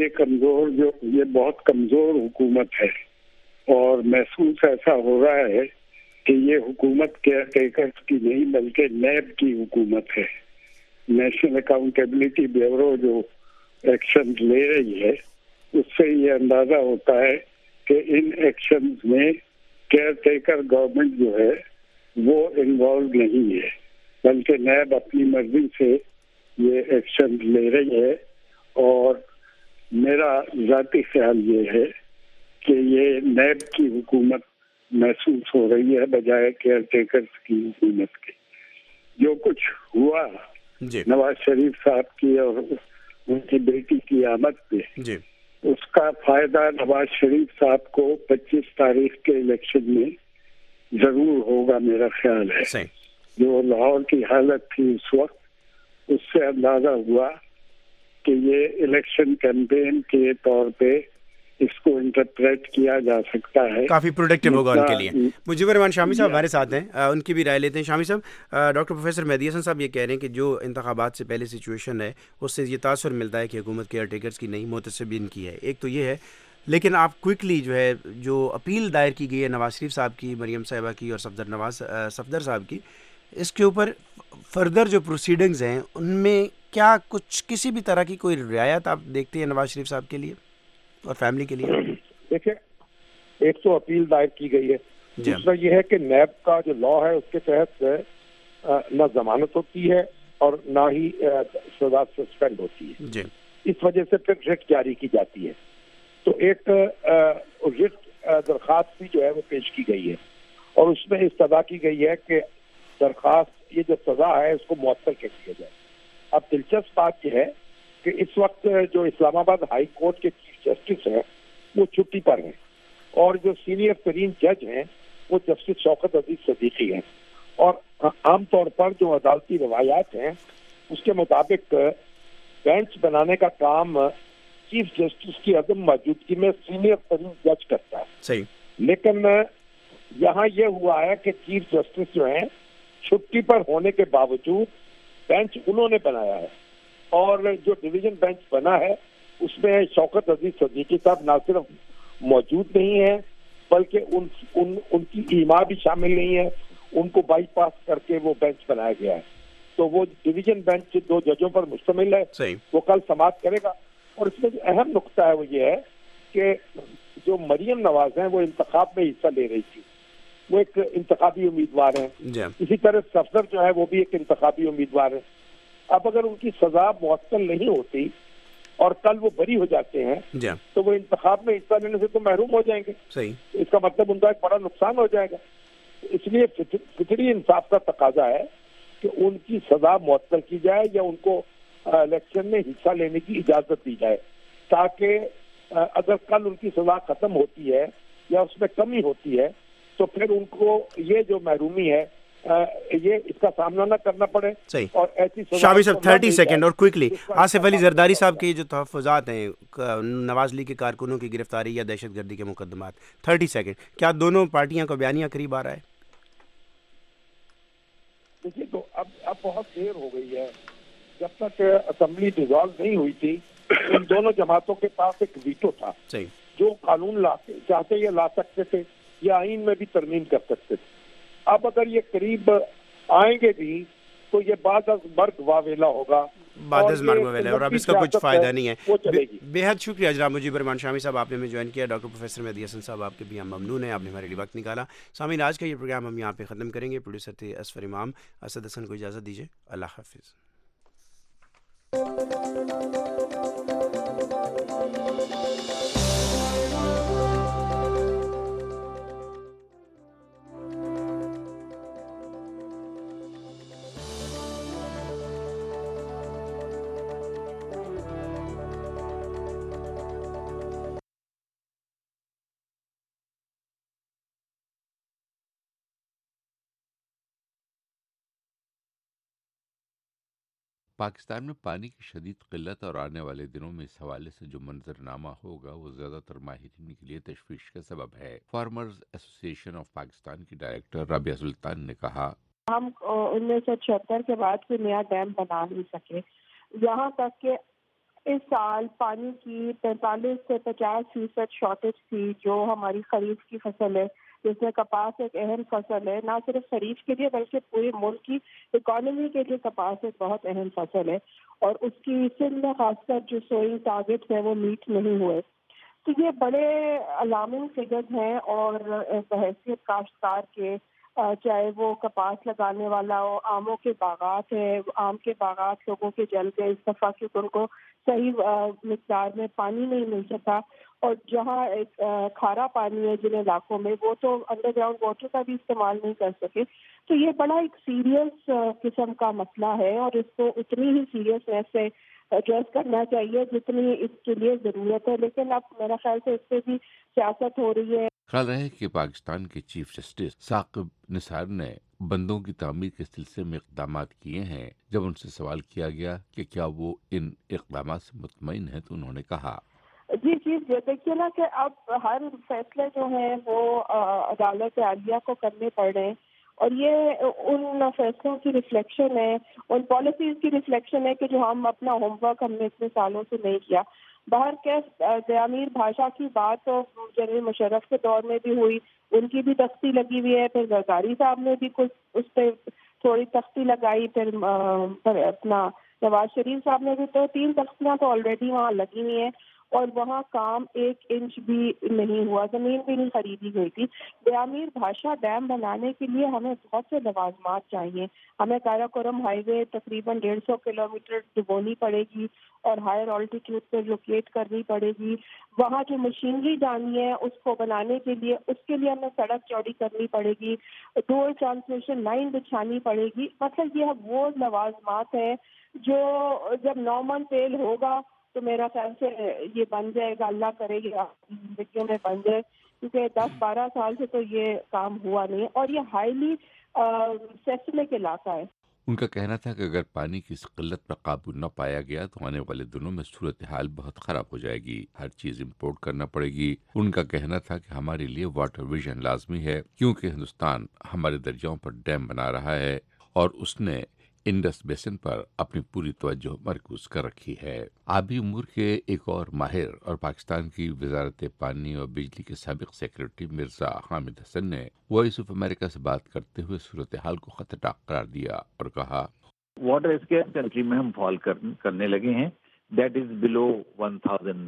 یہ بہت کمزور حکومت ہے اور محسوس ایسا ہو رہا ہے کہ یہ حکومت کیئر ٹیکرز کی نہیں بلکہ نیب کی حکومت ہے. نیشنل اکاؤنٹیبلٹی بیورو جو ایکشن لے رہی ہے اس سے یہ اندازہ ہوتا ہے کہ ان ایکشنز میں کیئر ٹیکر گورنمنٹ جو ہے وہ انوالو نہیں ہے, بلکہ نیب اپنی مرضی سے یہ ایکشن لے رہی ہے. اور میرا ذاتی خیال یہ ہے کہ یہ نیب کی حکومت محسوس ہو رہی ہے بجائے کیئر ٹیکرز کی حکومت کے. جو کچھ ہوا نواز شریف صاحب کی اور ان کی بیٹی کی آمد پہ, اس کا فائدہ نواز شریف صاحب کو 25 تاریخ کے الیکشن میں ضرور ہوگا میرا خیال ہے. جو لاہور کی حالت تھی اس وقت اس سے اندازہ ہوا کہ یہ الیکشن کیمپین کے طور پہ اس کو انٹرپریٹ کیا جا سکتا ہے, کافی پروڈکٹیو ہوگا ان کے لیے. مجیب الرحمان شامی صاحب ہمارے ساتھ ہیں, ان کی بھی رائے لیتے ہیں. شامی صاحب, ڈاکٹر پروفیسر مہدی حسن صاحب یہ کہہ رہے ہیں کہ جو انتخابات سے پہلے سچویشن ہے اس سے یہ تاثر ملتا ہے کہ حکومت کیئر ٹیکرز کی نہیں محتسبین کی ہے. ایک تو یہ ہے, لیکن آپ کوئکلی جو ہے جو اپیل دائر کی گئی ہے نواز شریف صاحب کی, مریم صاحبہ کی اور صفدر صاحب کی, اس کے اوپر فردر جو پروسیڈنگز ہیں ان میں کیا کچھ کسی بھی طرح کی کوئی رعایت آپ دیکھتے ہیں نواز شریف صاحب کے لیے اور فیملی کے لیے؟ دیکھیں, ایک تو اپیل دائر کی گئی ہے, دوسرا یہ ہے کہ نیب کا جو لا ہے اس کے تحت نہ ضمانت ہوتی ہے اور نہ ہی سزا سسپینڈ ہوتی ہے. اس وجہ سے پھر رٹ جاری کی جاتی ہے. تو ایک رٹ درخواست بھی جو ہے وہ پیش کی گئی ہے اور اس میں استدعا کی گئی ہے کہ درخواست یہ جو سزا ہے اس کو معطل کر دیا جائے. اب دلچسپ بات یہ ہے کہ اس وقت جو اسلام آباد ہائی کورٹ کے چیف جسٹس ہیں وہ چھٹی پر ہیں اور جو سینئر ترین جج ہیں وہ جسٹس شوکت عزیز صدیقی ہیں. اور عام طور پر جو عدالتی روایات ہیں اس کے مطابق بینچ بنانے کا کام چیف جسٹس کی عدم موجودگی میں سینئر ترین جج کرتا ہے. صحیح. لیکن یہاں یہ ہوا ہے کہ چیف جسٹس جو ہیں چھٹی پر ہونے کے باوجود بینچ انہوں نے بنایا ہے اور جو ڈویژن بینچ بنا ہے اس میں شوکت عزیز صدیقی صاحب نہ صرف موجود نہیں ہیں بلکہ ان کی ایما بھی شامل نہیں ہے, ان کو بائی پاس کر کے وہ بینچ بنایا گیا ہے. تو وہ ڈویژن بینچ 2 ججوں پر مشتمل ہے. وہ کل سماعت کرے گا. اور اس میں جو اہم نقطہ ہے وہ یہ ہے کہ جو مریم نواز ہیں وہ انتخاب میں حصہ لے رہی تھی, وہ ایک انتخابی امیدوار ہیں. اسی طرح صفدر جو ہے وہ بھی ایک انتخابی امیدوار ہے. اب اگر ان کی سزا معطل نہیں ہوتی اور کل وہ بری ہو جاتے ہیں تو وہ انتخاب میں حصہ لینے سے تو محروم ہو جائیں گے. اس کا مطلب ان کا ایک بڑا نقصان ہو جائے گا. اس لیے فطری انصاف کا تقاضا ہے کہ ان کی سزا معطل کی جائے یا ان کو الیکشن میں حصہ لینے کی اجازت دی جائے, تاکہ اگر کل ان کی سزا ختم ہوتی ہے یا اس میں کمی ہوتی ہے تو پھر ان کو یہ جو محرومی ہے یہ اس کا سامنا نہ کرنا پڑے. اور ایسی شامی صاحب 30 سیکنڈ اور کوئکلی, آصف علی زرداری صاحب کے جو تحفظات ہیں نواز لیگ کے کارکنوں کی گرفتاری یا دہشت گردی کے مقدمات, 30 سیکنڈ, کیا دونوں پارٹیاں کا بیانیہ قریب آ رہا ہے؟ دیکھیے تو اب بہت دیر ہو گئی ہے. جب تک اسمبلی ڈیزالو نہیں ہوئی تھی ان دونوں جماعتوں کے پاس ایک ویٹو تھا. جو قانون چاہتے یہ لا سکتے تھے یا آئین میں بھی ترمیم کر سکتے تھے. اب اگر یہ قریب آئیں گے بھی تو یہ بعد از مرگ واویلا ہوگا बादस मार्गोवेल है और अब इसका कुछ फ़ायदा नहीं है। वो चलेगी। बेहद शुक्रिया जनाब मुजीब रहमान शामी साहब, आपने हमें ज्वाइन किया। डॉक्टर प्रोफेसर मेहदी हसन साहब, आपके भी हम ममनून हैं, आपने हमारे लिए वक्त निकाला। सामीन, आज का ये प्रोग्राम हम यहाँ पे ख़त्म करेंगे। प्रोड्यूसर थे असफर इमाम, असद हसन को इजाज़त दीजिए। अल्लाह हाफिज़। पाकिस्तान में पानी की शदीद किल्लत और आने वाले दिनों में इस हवाले से जो मंजरनामा होगा वो ज़्यादातर माहिरीन के लिए तशवीश का सबब है। फार्मर्स एसोसिएशन ऑफ पाकिस्तान की डायरेक्टर राबिया सुल्तान ने कहा, हम 1976 के बाद कोई नया डैम बना नहीं सके, यहाँ तक कि इस साल पानी की 45 से 50% शॉर्टेज थी, जो हमारी खरीफ की फसल है जिसमें कपास एक अहम फसल है, ना सिर्फ खरीफ के लिए बल्कि पूरे मुल्क की इकोनॉमी के लिए कपास एक बहुत अहम फसल है, और उसकी सिंध में खासकर जो सोइंग टारगेट है वो मीट नहीं हुए। तो ये बड़े अलार्मिंग फिगर्स हैं, और बहैसियत काश्तकार के चाहे वो कपास लगाने वाला हो, आमों के बागात है, आम के बागात लोगों के जल गए इस दफ़ा क्योंकि उनको सही मिकदार में पानी नहीं मिल सका, और जहाँ एक खारा पानी है जिन इलाकों में वो तो अंडरग्राउंड वाटर का भी इस्तेमाल नहीं कर सके। तो ये बड़ा एक सीरियस किस्म का मसला है, और इसको उतनी ही सीरियसनेस से एड्रेस करना चाहिए जितनी इसके लिए ज़रूरत है। लेकिन अब मेरा ख्याल से इस पर भी सियासत हो रही है। ख्याल रहे कि पाकिस्तान के चीफ जस्टिस साकिब निसार ने बंदों की तामीर के सिलसिले में इक़दाम किए हैं। जब उनसे सवाल किया गया कि क्या वो इन इक़दाम से मुतमईन है तो उन्होंने कहा, जी देखिए ना कि अब हर फैसले जो हैं वो अदालत आलिया को करने पड़ रहे हैं, और ये उन फैसलों की रिफ्लेक्शन है, उन पॉलिसीज की रिफ्लेक्शन है कि जो हम अपना होमवर्क हमने इतने सालों से नहीं किया। बाहर के दयामीर भाषा की बात तो जनरल मुशर्रफ के दौर में भी हुई, उनकी भी तख्ती लगी हुई है, फिर जरदारी साहब ने भी कुछ उस पर थोड़ी तख्ती लगाई, फिर अपना नवाज शरीफ साहब ने भी, तो 3 तख्तियाँ तो ऑलरेडी वहाँ लगी हुई हैं, और वहाँ काम 1 इंच भी नहीं हुआ, जमीन भी नहीं खरीदी गई थी। दयामीर भाषा डैम बनाने के लिए हमें बहुत से लवाजमात चाहिए। हमें काराकोरम हाईवे तकरीबन 150 किलोमीटर डुबोनी पड़ेगी और हायर ऑल्टीट्यूड पर लोकेट करनी पड़ेगी। वहाँ जो मशीनरी जानी है उसको बनाने के लिए, उसके लिए हमें सड़क चौड़ी करनी पड़ेगी, डुअल ट्रांसमिशन लाइन बिछानी पड़ेगी। मतलब ये वो लवाजमात है जो जब नॉर्मल फेल होगा तो मेरा ख्याल से ये बन जाएगा, अल्लाह करेगा जिंदगी में बन जाए, क्योंकि 10-12 साल से तो ये काम हुआ नहीं, और ये हाईली सेस्मिक इलाका है। उनका कहना था कि अगर पानी की इस किल्लत पर काबू न पाया गया तो आने वाले दिनों में सूरत हाल बहुत खराब हो जाएगी, हर चीज इम्पोर्ट करना पड़ेगी। उनका कहना था कि हमारे लिए वाटर विजन लाजमी है, क्योंकि हिंदुस्तान हमारे दरियाओं पर डैम बना रहा है और उसने इंडस बेसिन पर अपनी पूरी तवज्जो मरकूज कर रखी है। आबी उमूर के एक और माहिर और पाकिस्तान की वजारत पानी और बिजली के साबिक सेक्रेटरी मिर्जा हामिद हसन ने वॉइस ऑफ अमेरिका से बात करते हुए सूरत हाल को खतरनाक करार दिया और कहा, वाटर स्केयर कंट्री में हम फॉल करने लगे हैं, that is below 1000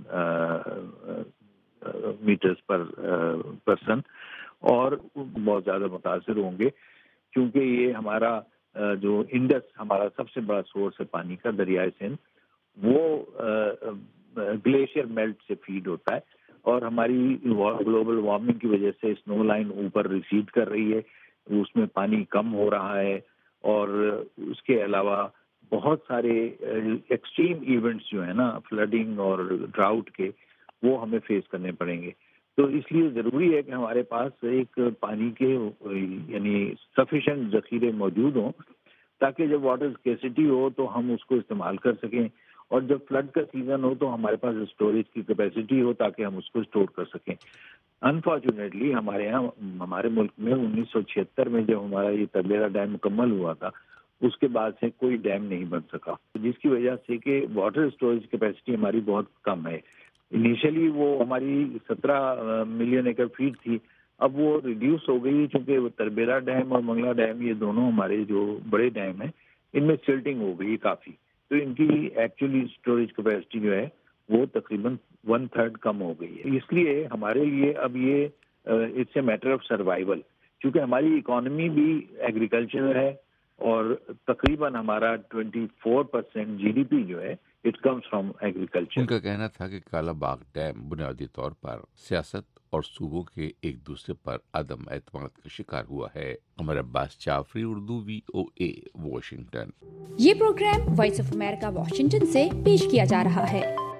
metres person पर्सन, और बहुत ज्यादा मुतासर होंगे क्योंकि ये हमारा जो इंडस हमारा सबसे बड़ा सोर्स है पानी का, दरियाए सिंध, वो ग्लेशियर मेल्ट से फीड होता है, और हमारी ग्लोबल वार्मिंग की वजह से स्नो लाइन ऊपर रिसीड कर रही है, उसमें पानी कम हो रहा है, और उसके अलावा बहुत सारे एक्सट्रीम इवेंट्स जो है ना, फ्लडिंग और ड्राउट के, वो हमें फेस करने पड़ेंगे। तो इसलिए ज़रूरी है कि हमारे पास एक पानी के यानी सफिशेंट ज़ख़ीरे मौजूद हों, ताकि जब वाटर स्केर्सिटी हो तो हम उसको इस्तेमाल कर सकें, और जब फ्लड का सीज़न हो तो हमारे पास स्टोरेज की कैपेसिटी हो ताकि हम उसको स्टोर कर सकें। अनफॉर्चुनेटली हमारे यहाँ, हमारे मुल्क में 1976 में जब हमारा ये तबलेरा डैम मुकम्मल हुआ था, उसके बाद से कोई डैम नहीं बन सका, जिसकी वजह से कि वाटर स्टोरेज कैपेसिटी हमारी बहुत कम है। इनिशियली वो हमारी 17 मिलियन एकड़ फीट थी, अब वो रिड्यूस हो गई क्योंकि तरबेरा डैम और मंगला डैम, ये दोनों हमारे जो बड़े डैम हैं, इनमें सिल्टिंग हो गई काफ़ी। تو ان کی ایکچولی اسٹوریج کیپیسٹی جو ہے وہ تقریباً 1/3 کم ہو گئی ہے. اس لیے ہمارے لیے اب یہ it's a matter of survival, کیونکہ ہماری اکانومی بھی ایگریکلچر ہے اور تقریباً ہمارا 24% GDP جو ہے اٹ کمز فرام ایگریکلچر. ان کا کہنا تھا کہ کالا باغ ڈیم بنیادی طور پر سیاست اور صوبوں کے ایک دوسرے پر عدم اعتماد کا شکار ہوا ہے. Umar Abbas Jafri, Urdu VOA Washington. یہ programme voice of America Washington سے پیش کیا جا رہا ہے.